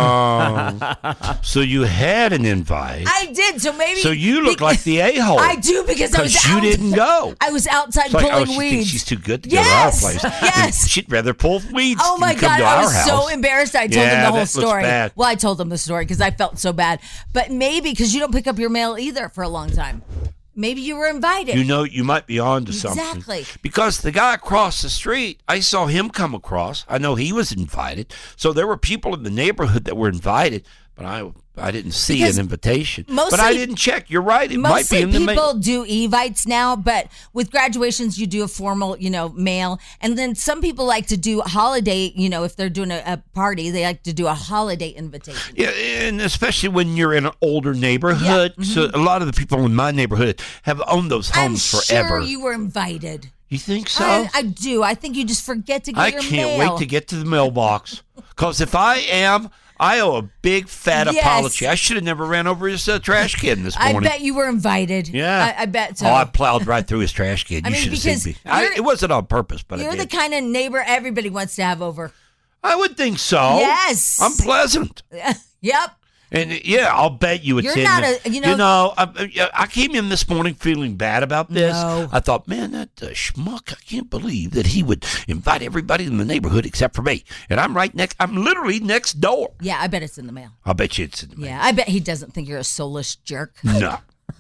that. So you had an invite. I did. So maybe. So you look like the a-hole. I do because I was you didn't go. I was outside It's like, pulling she weeds. thinks she's too good to go to our place. Yes. She'd rather pull weeds. Oh my than come God, to I our was so house. embarrassed. I told them the whole that looks story. bad. Well, I told them the story because I felt so bad. But maybe because you don't pick up your mail either for a long time. Maybe you were invited. You know, you might be on to something. Exactly. Because the guy across the street, I saw him come across. I know he was invited. So there were people in the neighborhood that were invited, but I didn't see an invitation. But I didn't check. You're right. It might be in the mail. Mostly people do evites now, but with graduations, you do a formal, mail. And then some people like to do a holiday, if they're doing a party, they like to do a holiday invitation. Yeah, and especially when you're in an older neighborhood. Yeah. So a lot of the people in my neighborhood have owned those homes forever. I'm sure you were invited. You think so? I do. I think you just forget to get your mail. I can't wait to get to the mailbox. Because if I am, I owe a big fat apology. I should have never ran over his trash can this morning. I bet you were invited. Yeah. I bet so. Oh, I plowed right through his trash can. I You mean, should have seen me. because It wasn't on purpose, but I You're did. the kind of neighbor everybody wants to have over. I would think so. Yes. I'm pleasant. Yep. And yeah, I'll bet you it's You're in not there. I came in this morning feeling bad about this. No. I thought, man, that schmuck, I can't believe that he would invite everybody in the neighborhood except for me. And I'm literally next door. Yeah, I bet it's in the mail. I'll bet you it's in the mail. Yeah, I bet he doesn't think you're a soulless jerk. No.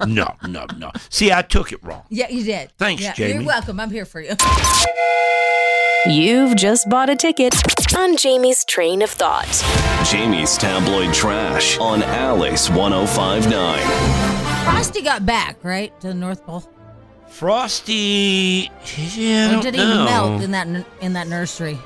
See, I took it wrong. Yeah, you did. Thanks, Jamie. You're welcome. I'm here for you. You've just bought a ticket on Jamie's train of thought. Jamie's tabloid trash on Alice 105.9. Frosty got back, right, to the North Pole? Frosty, yeah, Or did he melt in that nursery?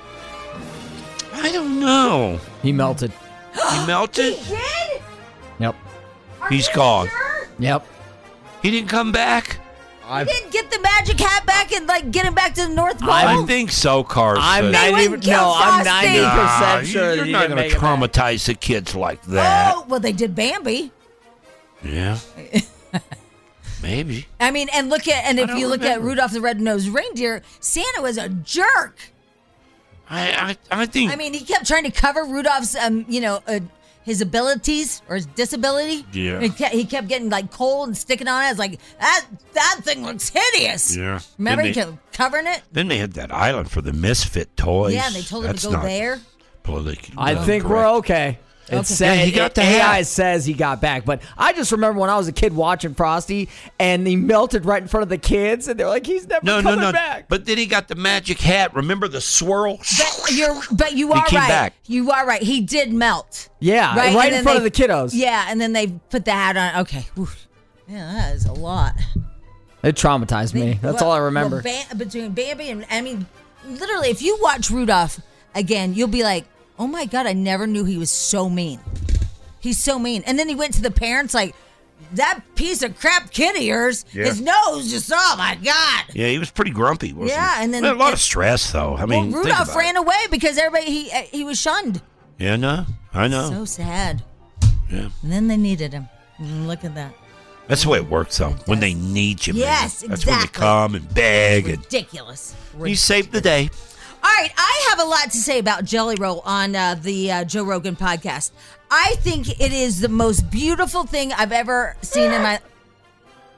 I don't know. He melted. He melted? He did? Yep. He's gone. Sure? Yep. He didn't come back? He didn't get the magic hat back and get him back to the North Pole? I think so, Carson. I'm 90% sure you're that not going to traumatize the kids like that. Oh, well, they did Bambi. Yeah. Maybe. I mean, if you look at Rudolph the Red-Nosed Reindeer, Santa was a jerk. I think. I mean, he kept trying to cover Rudolph's, his abilities or his disability. Yeah. He kept getting coal and sticking on it. It's like that thing looks hideous. Yeah. Remember, he kept covering it. Then they had that island for the misfit toys. Yeah, they told him to go there. I think we're okay. It said, he got the AI hat. says he got back, but I just remember when I was a kid watching Frosty, and he melted right in front of the kids, and they're like, "He's never coming back." But then he got the magic hat. Remember the swirl? But you are came right. back. You are right. He did melt. Yeah, right And in then front of the kiddos. Yeah, and then they put the hat on. Okay. Oof. Yeah, that is a lot. It traumatized me. That's all I remember. Between Bambi and, I mean, literally, if you watch Rudolph again, you'll be like, oh my God, I never knew he was so mean. He's so mean. And then he went to the parents that piece of crap kid of yours, his nose just, oh my God. Yeah, he was pretty grumpy, wasn't he? Yeah, and then a lot of stress, though. I mean, think Rudolph about ran it. away because everybody, he was shunned. Yeah, no, I know. So sad. Yeah. And then they needed him. And look at that. That's the way it works, though. When they need you, Yes, man. That's when they exactly. come and beg. Ridiculous. And you saved the day. All right, I have a lot to say about Jelly Roll on the Joe Rogan podcast. I think it is the most beautiful thing I've ever seen in my...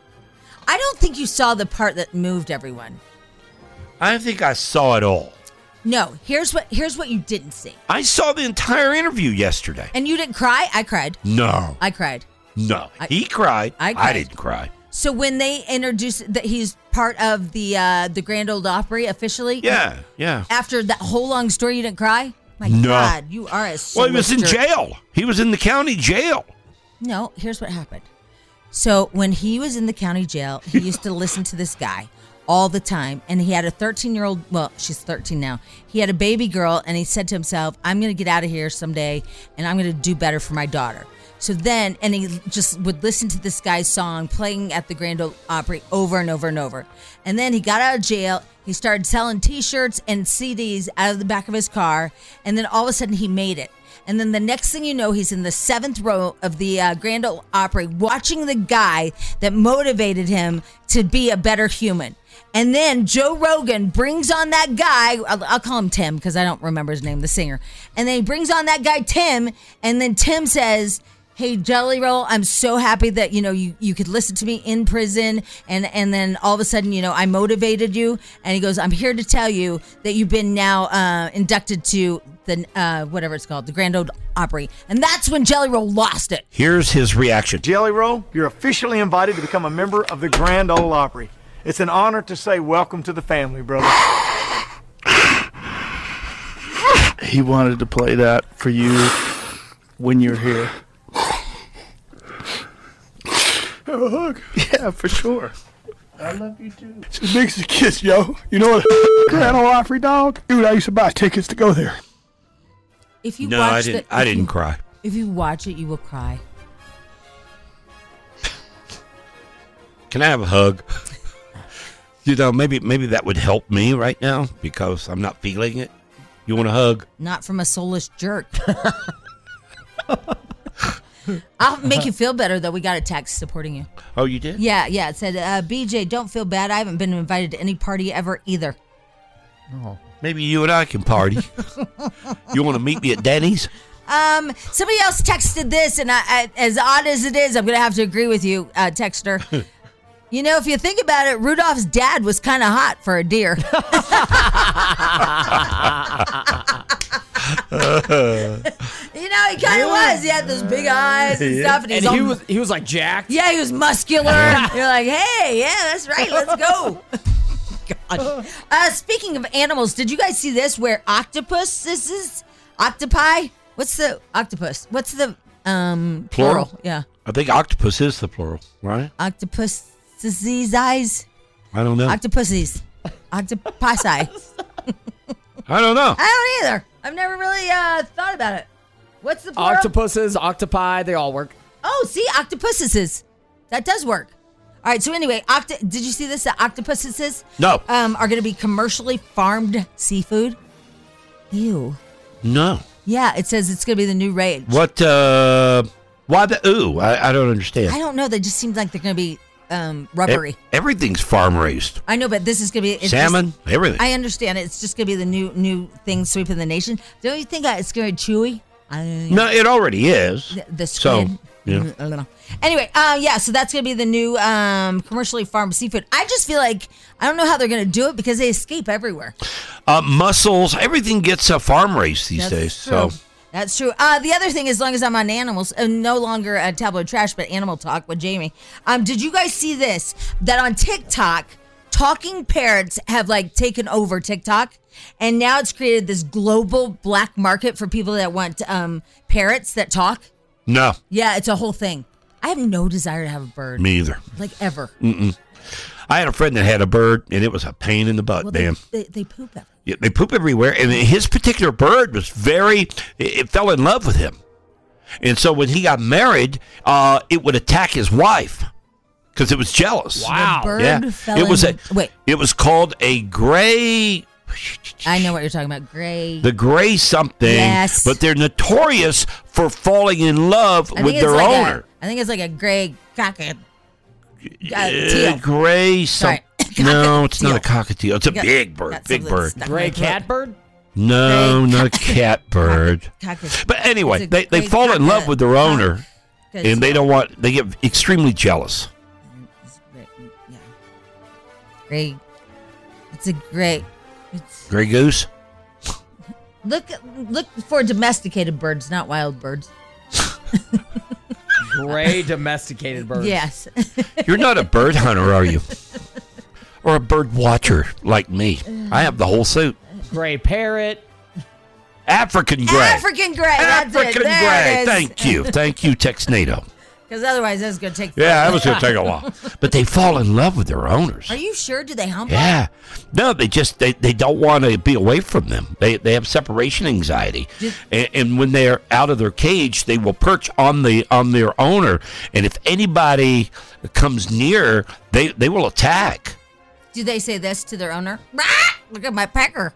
I don't think you saw the part that moved everyone. I think I saw it all. No, here's what you didn't see. I saw the entire interview yesterday. And you didn't cry? I cried. No. I cried. No. He cried. I cried. I didn't cry. So when they introduced that he's part of the Grand Ole Opry officially, Yeah. After that whole long story, you didn't cry? My No. God, you are a Well, he was in jerk. jail. He was in the county jail. No, here's what happened. So when he was in the county jail, he used to listen to this guy all the time. And he had a 13-year-old, well, she's 13 now. He had a baby girl, and he said to himself, I'm going to get out of here someday, and I'm going to do better for my daughter. So then, and he just would listen to this guy's song playing at the Grand Ole Opry over and over and over. And then he got out of jail. He started selling T-shirts and CDs out of the back of his car. And then all of a sudden, he made it. And then the next thing you know, he's in the 7th row of the Grand Ole Opry watching the guy that motivated him to be a better human. And then Joe Rogan brings on that guy. I'll call him Tim because I don't remember his name, the singer. And then he brings on that guy, Tim. And then Tim says, hey, Jelly Roll, I'm so happy that, you could listen to me in prison. And then all of a sudden, I motivated you. And he goes, I'm here to tell you that you've been now inducted to the, whatever it's called, the Grand Ole Opry. And that's when Jelly Roll lost it. Here's his reaction. Jelly Roll, you're officially invited to become a member of the Grand Ole Opry. It's an honor to say welcome to the family, brother. He wanted to play that for you when you're here. Have a hug? Yeah, for sure. I love you too. It's as big as a kiss, yo. You know what? Grand Ole Opry, dog? Dude, I used to buy tickets to go there. If you No, I didn't cry. If you watch it, you will cry. Can I have a hug? Maybe that would help me right now because I'm not feeling it. You want a hug? Not from a soulless jerk. I'll make you feel better, though. We got a text supporting you. Oh, you did? Yeah. It said, BJ, don't feel bad. I haven't been invited to any party ever either. Oh, maybe you and I can party. You want to meet me at Denny's? Somebody else texted this, and I, as odd as it is, I'm going to have to agree with you, texter. If you think about it, Rudolph's dad was kind of hot for a deer. He kind of was. He had those big eyes and stuff. And he was like jacked. Yeah, he was muscular. You're like, hey, yeah, that's right. Let's go. God. Speaking of animals, did you guys see this? Where octopus? This is octopi. What's the octopus? What's the plural? Yeah, I think octopus is the plural, right? Octopus. Disease eyes. I don't know. Octopuses. Octopusi. I don't know. I don't either. I've never really thought about it. What's the plural? Octopuses, octopi, they all work. Oh, see, octopuses. That does work. All right, so anyway, did you see this? The octopuses No. Are going to be commercially farmed seafood. Ew. No. Yeah, it says it's going to be the new rage. What? Why the ooh? I don't understand. I don't know. They just seem like they're going to be rubbery. Everything's farm raised. I know, but this is going to be salmon, everything. I understand it. It's just going to be the new thing sweeping the nation. Don't you think it's going to be chewy? No, it already is. The squid. So, yeah. I don't know. Anyway, so that's going to be the new commercially farmed seafood. I just feel like I don't know how they're going to do it because they escape everywhere. Mussels, everything gets farm raised these days. True. So That's true. The other thing, as long as I'm on animals, no longer tabloid trash, but animal talk with Jamie. Did you guys see this? That on TikTok, talking parrots have taken over TikTok, and now it's created this global black market for people that want parrots that talk. No. Yeah, it's a whole thing. I have no desire to have a bird. Me either. Ever. Mm-mm. I had a friend that had a bird, and it was a pain in the butt, Well, damn. They poop everywhere. Yeah, they poop everywhere, and his particular bird was it fell in love with him. And so when he got married, it would attack his wife because it was jealous. Wow. The bird Yeah. fell It was in- wait. It was called a gray... I know what you're talking about. Gray. The gray something. Yes. But they're notorious for falling in love with their owner. I think it's like a gray cockatoo. Teal. Gray Sorry. No, it's not a cockatiel. It's a Got- big bird. got Big something bird. stuck Gray in my throat. catbird? No, not a catbird. Cockatoo. But anyway, It's a they gray fall in love with their owner, Good and they stuff. don't want. They get extremely jealous. Gray. It's a gray. It's Gray goose. Look for domesticated birds, not wild birds. Gray domesticated birds. Yes. You're not a bird hunter, are you? Or a bird watcher like me? I have the whole suit. Gray parrot. African gray. African gray. That's African it. There gray. it is. Thank you, Texnado. Because otherwise, that's going to take. Yeah, that was going to take a while. But they fall in love with their owners. Are you sure? Do they hump? Yeah. No, they don't want to be away from them. They have separation anxiety, and when they're out of their cage, they will perch on their owner. And if anybody comes near, they will attack. Do they say this to their owner? Rah! Look at my pecker.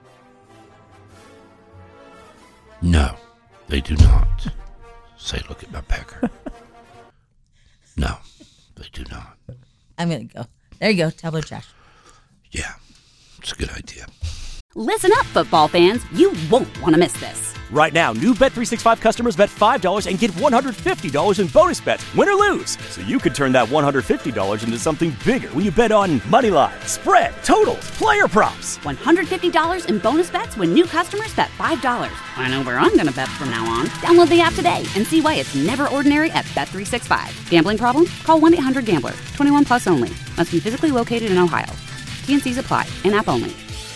No, they do not say, "Look at my pecker." No, they do not. I'm going to go. There you go. Tabloid trash. Yeah, it's a good idea. Listen up, football fans. You won't want to miss this. Right now, new Bet365 customers bet $5 and get $150 in bonus bets, win or lose. So you could turn that $150 into something bigger when you bet on money line, spread, totals, player props. $150 in bonus bets when new customers bet $5. I know where I'm going to bet from now on. Download the app today and see why it's never ordinary at Bet365. Gambling problem? Call 1-800-GAMBLER. 21 plus only. Must be physically located in Ohio. T&Cs apply. In-app only.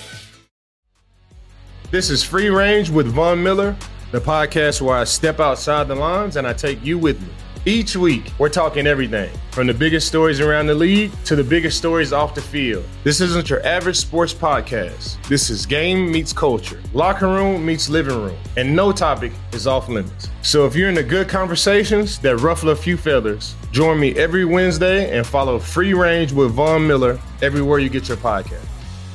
This is Free Range with Von Miller, the podcast where I step outside the lines and I take you with me. Each week, we're talking everything from the biggest stories around the league to the biggest stories off the field. This isn't your average sports podcast. This is game meets culture, locker room meets living room, and no topic is off limits. So if you're into good conversations that ruffle a few feathers, join me every Wednesday and follow Free Range with Von Miller everywhere you get your podcast.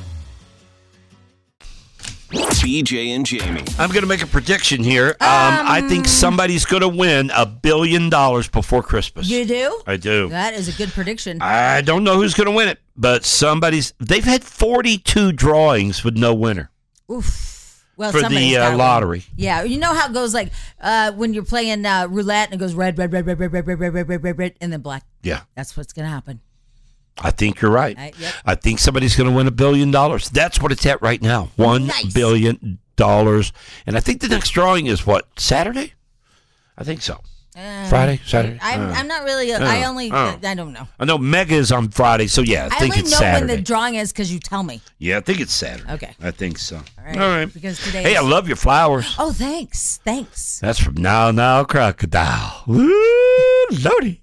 BJ and Jamie. I'm going to make a prediction here. I think somebody's going to win $1 billion before Christmas. You do? I do. That is a good prediction. I don't know who's going to win it, but they've had 42 drawings with no winner. Oof. Well, for the lottery. Yeah, you know how it goes, like when you're playing roulette and it goes red, red, red, red, red, red, red, red, red, red, red, red, and then black. Yeah. That's what's going to happen. I think you're right. Yep. I think somebody's going to win $1 billion. That's what it's at right now. $1 billion. And I think the next drawing is what, Saturday? I think so. Friday, Saturday. I'm not really. I don't know. I know Mega is on Friday, so yeah, I think it's Saturday. I only know when the drawing is because you tell me. Yeah, I think it's Saturday. Okay. I think so. All right. Because today. Hey, I love your flowers. Oh, thanks. That's from Now Crocodile. Woo, Lordy.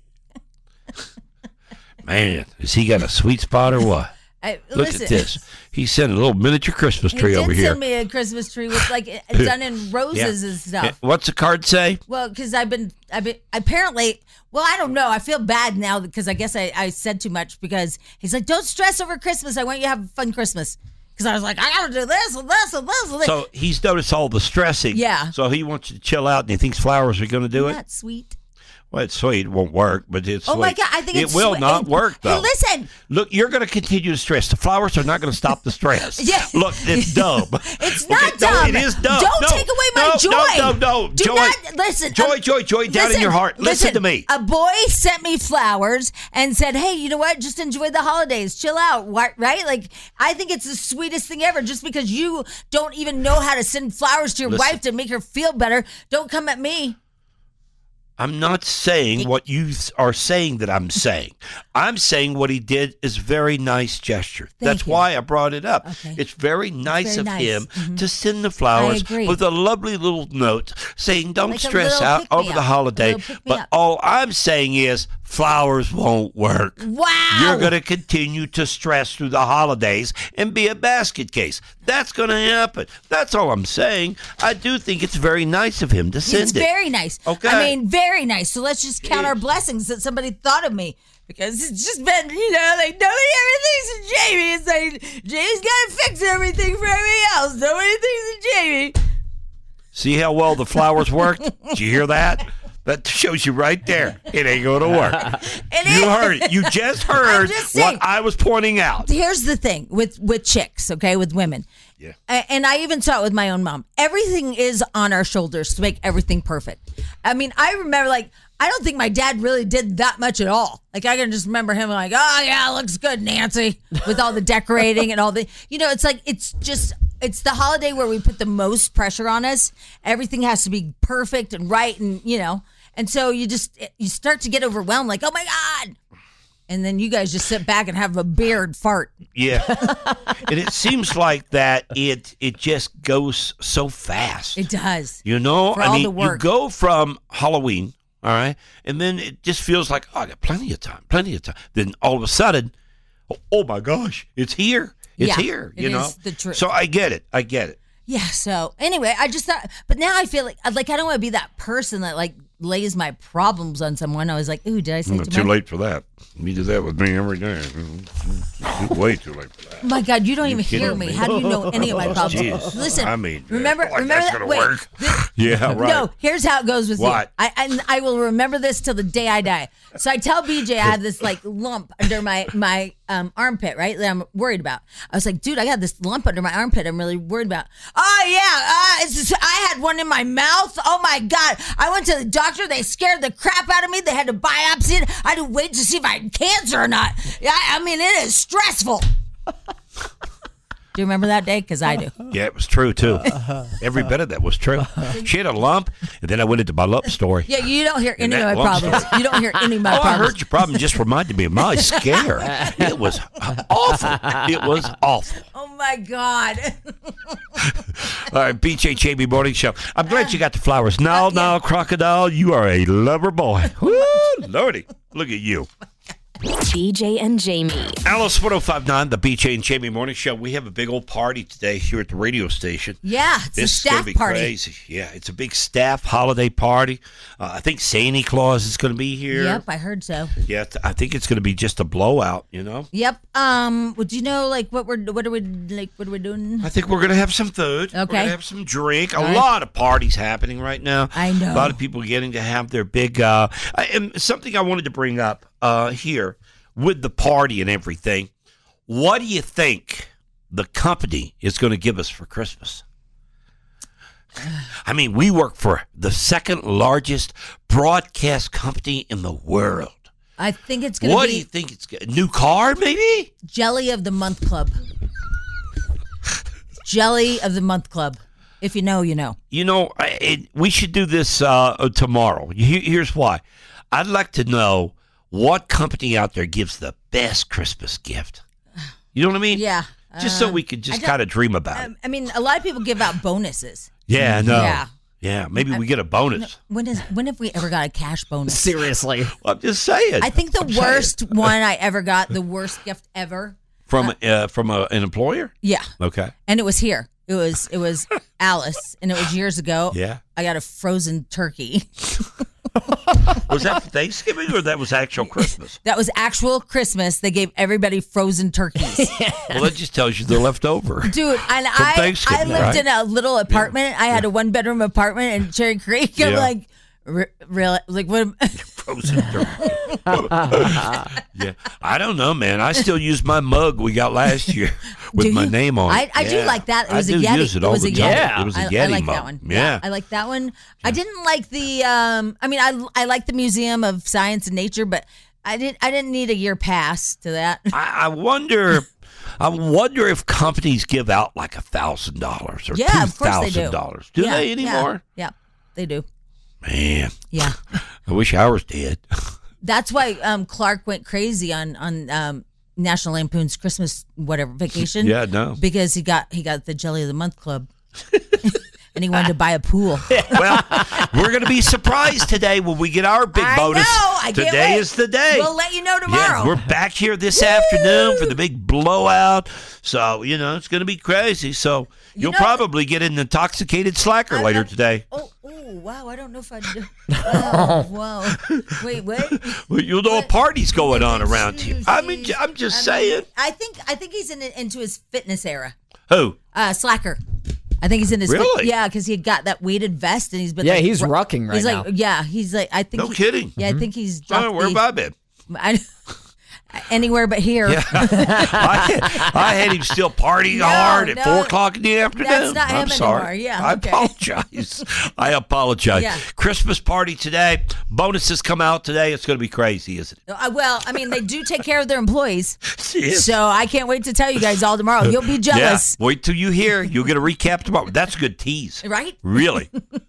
Man, has he got a sweet spot or what? Look at this. He sent a little miniature Christmas tree over here. He did send me a Christmas tree with done in roses and stuff. What's the card say? Well, because I've been apparently. Well, I don't know. I feel bad now because I guess I said too much because he's like, don't stress over Christmas. I want you to have a fun Christmas. Because I was like, I got to do this and this and this and this. So he's noticed all the stressing. Yeah. So he wants you to chill out and he thinks flowers are going to do it? That's sweet. Well, it's sweet. It won't work, but it's sweet. Oh, my God. I think it will not work, though. Hey, listen. Look, you're going to continue to stress. The flowers are not going to stop the stress. Yeah. Look, it's dumb. It's not dumb. No, it is dumb. Don't take away my joy. No. Do joy. not, listen. Joy down in your heart. Listen to me. A boy sent me flowers and said, hey, you know what? Just enjoy the holidays. Chill out, right? Like, I think it's the sweetest thing ever. Just because you don't even know how to send flowers to your wife to make her feel better, don't come at me. I'm not saying what you are saying that I'm saying. I'm saying what he did is very nice gesture. That's why I brought it up. Okay. It's very nice of him to send the flowers with a lovely little note saying don't stress out over the holiday. But all I'm saying is flowers won't work. Wow. You're going to continue to stress through the holidays and be a basket case. That's going to happen. That's all I'm saying. I do think it's very nice of him to send it. It's very nice. Okay. I mean, very nice. So let's just count our blessings that somebody thought of me. Because it's just been, like nobody ever thinks of Jamie. It's like, Jamie's got to fix everything for everybody else. Nobody thinks of Jamie. See how well the flowers worked? Did you hear that? That shows you right there. It ain't going to work. You heard it. You just heard what I was pointing out. Here's the thing with chicks, okay, with women. Yeah. And I even saw it with my own mom. Everything is on our shoulders to make everything perfect. I mean, I remember, I don't think my dad really did that much at all. I can just remember him oh, yeah, looks good, Nancy, with all the decorating and all the, it's like, it's it's the holiday where we put the most pressure on us. Everything has to be perfect and right, and and so you start to get overwhelmed, like, oh my God. And then you guys just sit back and have a beard fart. Yeah. And it seems like that it just goes so fast. It does. For all the work. You go from Halloween, all right, and then it just feels like, I got plenty of time. Then all of a sudden, oh my gosh, it's here. It's here, it is the truth. So I get it. Yeah, so anyway, I just thought, but now I feel like I don't want to be that person that like lays my problems on someone. I was like, ooh, did I say too late for that. You do that with me every day. Way too late for that. Oh my God, you don't even hear me. How do you know any of my problems? Jeez. Listen, remember that's gonna work. Yeah, right. No, here's how it goes with what? you. I will remember this till the day I die. So I tell BJ I have this like lump under my armpit, right? That I'm worried about. I was like, dude, I got this lump under my armpit. I'm really worried about. Oh yeah, I had one in my mouth. Oh my God, I went to the doctor. They scared the crap out of me. They had to biopsy it. I had to wait to see if I had cancer or not. I mean, it is stressful. Do you remember that day? Because I do. Yeah, it was true, too. Every bit of that was true. She had a lump, and then I went into my lump story. Yeah, you don't hear any of my problems. You don't hear any of my problems. I heard your problem just reminded me of my scare. It was awful. It was awful. Oh, my God. All right, BJ Jamie Morning Show. I'm glad you got the flowers. Now, Crocodile, you are a lover boy. Woo, Lordy, look at you. BJ and Jamie. Alice 105.9, the BJ and Jamie Morning Show. We have a big old party today here at the radio station. Yeah, it's a staff party. Crazy. Yeah, it's a big staff holiday party. I think Santa Claus is going to be here. Yep, I heard so. Yeah, I think it's going to be just a blowout. Yep. Would you know like what are we doing? I think we're going to have some food. Okay. We're going to have some drink. A lot of parties happening right now. I know. A lot of people getting to have their big. And something I wanted to bring up here with the party and everything. What do you think the company is going to give us for Christmas? I mean, we work for the second largest broadcast company in the world. I think it's going to be... What do you think it's a new car, maybe? Jelly of the Month Club. Jelly of the Month Club. If you know, you know. We should do this tomorrow. Here's why. I'd like to know what company out there gives the best Christmas gift. You know what I mean? Yeah. Just so we could just kind of dream about it. I mean, a lot of people give out bonuses. Yeah, no. Yeah. Yeah, maybe we get a bonus. When have we ever got a cash bonus? Seriously. Well, I'm just saying. I think the worst one I ever got, the worst gift ever. From an employer? Yeah. Okay. And it was here. It was Alice, and it was years ago. Yeah. I got a frozen turkey. Was that for Thanksgiving or that was actual Christmas? That was actual Christmas. They gave everybody frozen turkeys. Well, that just tells you they're left over. Dude, and I lived in a little apartment. I had a 1-bedroom apartment in Cherry Creek. I'm like, really? Like, what? Frozen turkey. Yeah. I don't know, man. I still use my mug we got last year with my name on it. I do like that. It was a Yeti. Use it all the time. Yeah. It was a Yeti I like mug. that one. Yeah. I like that one. I didn't like the I like the Museum of Science and Nature, but I didn't need a year pass to that. I wonder if companies give out like $1,000 or $2,000. Do they anymore? Yeah, they do. Man. Yeah. I wish ours did. That's why Clark went crazy on National Lampoon's Christmas vacation. Yeah, no. Because he got the Jelly of the Month Club. And he wanted to buy a pool. Well, we're going to be surprised today when we get our big bonus. I can't Today wait. is the day. We'll let you know tomorrow. Yeah, we're back here this afternoon for the big blowout. So, it's going to be crazy. So, you'll probably get an intoxicated slacker later today. Oh, wow. I don't know if I do. Oh, wow. Wait. Well, you'll know a party's going on around here. I'm just saying. I think he's into his fitness era. Who? Slacker. I think he's in his really? Yeah, because he got that weighted vest and he's been he's rucking right now. He's like, I think no kidding. Yeah, I think he's dropped. Where have I been? Anywhere but here. Yeah. I had him still partying hard at 4 o'clock in the afternoon. That's not I'm him sorry. anymore. Yeah, I okay. apologize. I apologize. Yeah. Christmas party today. Bonuses come out today. It's going to be crazy, isn't it? Well, I mean, they do take care of their employees. Yes. So I can't wait to tell you guys all tomorrow. You'll be jealous. Yeah. Wait till you hear. You'll get a recap tomorrow. That's a good tease. Right? Really.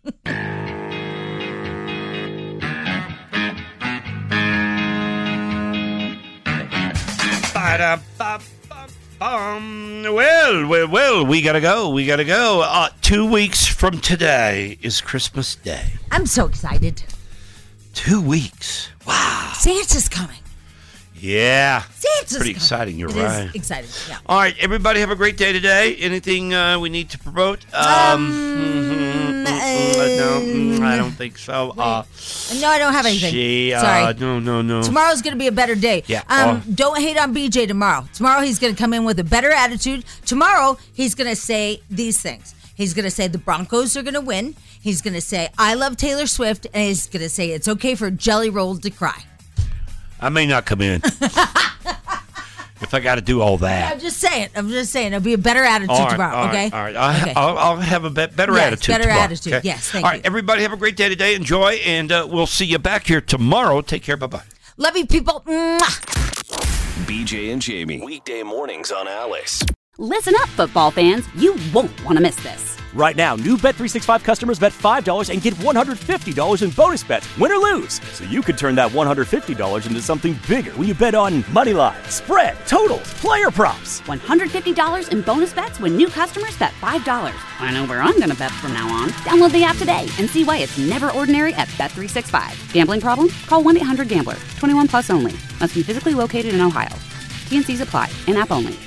Well, we gotta go. 2 weeks from today is Christmas Day. I'm so excited. 2 weeks. Wow. Santa's coming. Yeah. Santa's pretty coming. exciting. You're It right. is exciting. Yeah. All right, everybody have a great day today. Anything we need to promote? No, I don't think so. No, I don't have anything. Sorry. No. Tomorrow's going to be a better day. Yeah. Don't hate on BJ tomorrow. Tomorrow he's going to come in with a better attitude. Tomorrow he's going to say these things. He's going to say the Broncos are going to win. He's going to say I love Taylor Swift. And he's going to say it's okay for Jelly Roll to cry. I may not come in if I got to do all that. I'm just saying. It'll be a better attitude tomorrow, okay? All right. I'll have a better attitude better tomorrow. attitude. Okay? Yes, thank All you. right, everybody have a great day today. Enjoy, and we'll see you back here tomorrow. Take care. Bye-bye. Love you, people. Mwah. BJ and Jamie, weekday mornings on Alice. Listen up, football fans. You won't want to miss this. Right now, new Bet365 customers bet $5 and get $150 in bonus bets, win or lose. So you could turn that $150 into something bigger when you bet on moneyline, spread, totals, player props. $150 in bonus bets when new customers bet $5. I know where I'm going to bet from now on. Download the app today and see why it's never ordinary at Bet365. Gambling problem? Call 1-800-GAMBLER. 21 plus only. Must be physically located in Ohio. T&Cs apply. In-app only.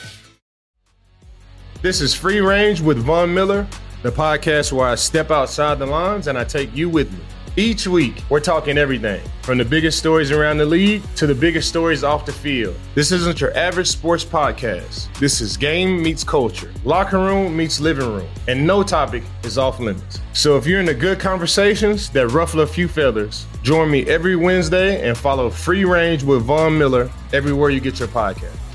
This is Free Range with Von Miller, the podcast where I step outside the lines and I take you with me. Each week, we're talking everything from the biggest stories around the league to the biggest stories off the field. This isn't your average sports podcast. This is game meets culture, locker room meets living room, and no topic is off limits. So if you're into good conversations that ruffle a few feathers, join me every Wednesday and follow Free Range with Von Miller everywhere you get your podcast.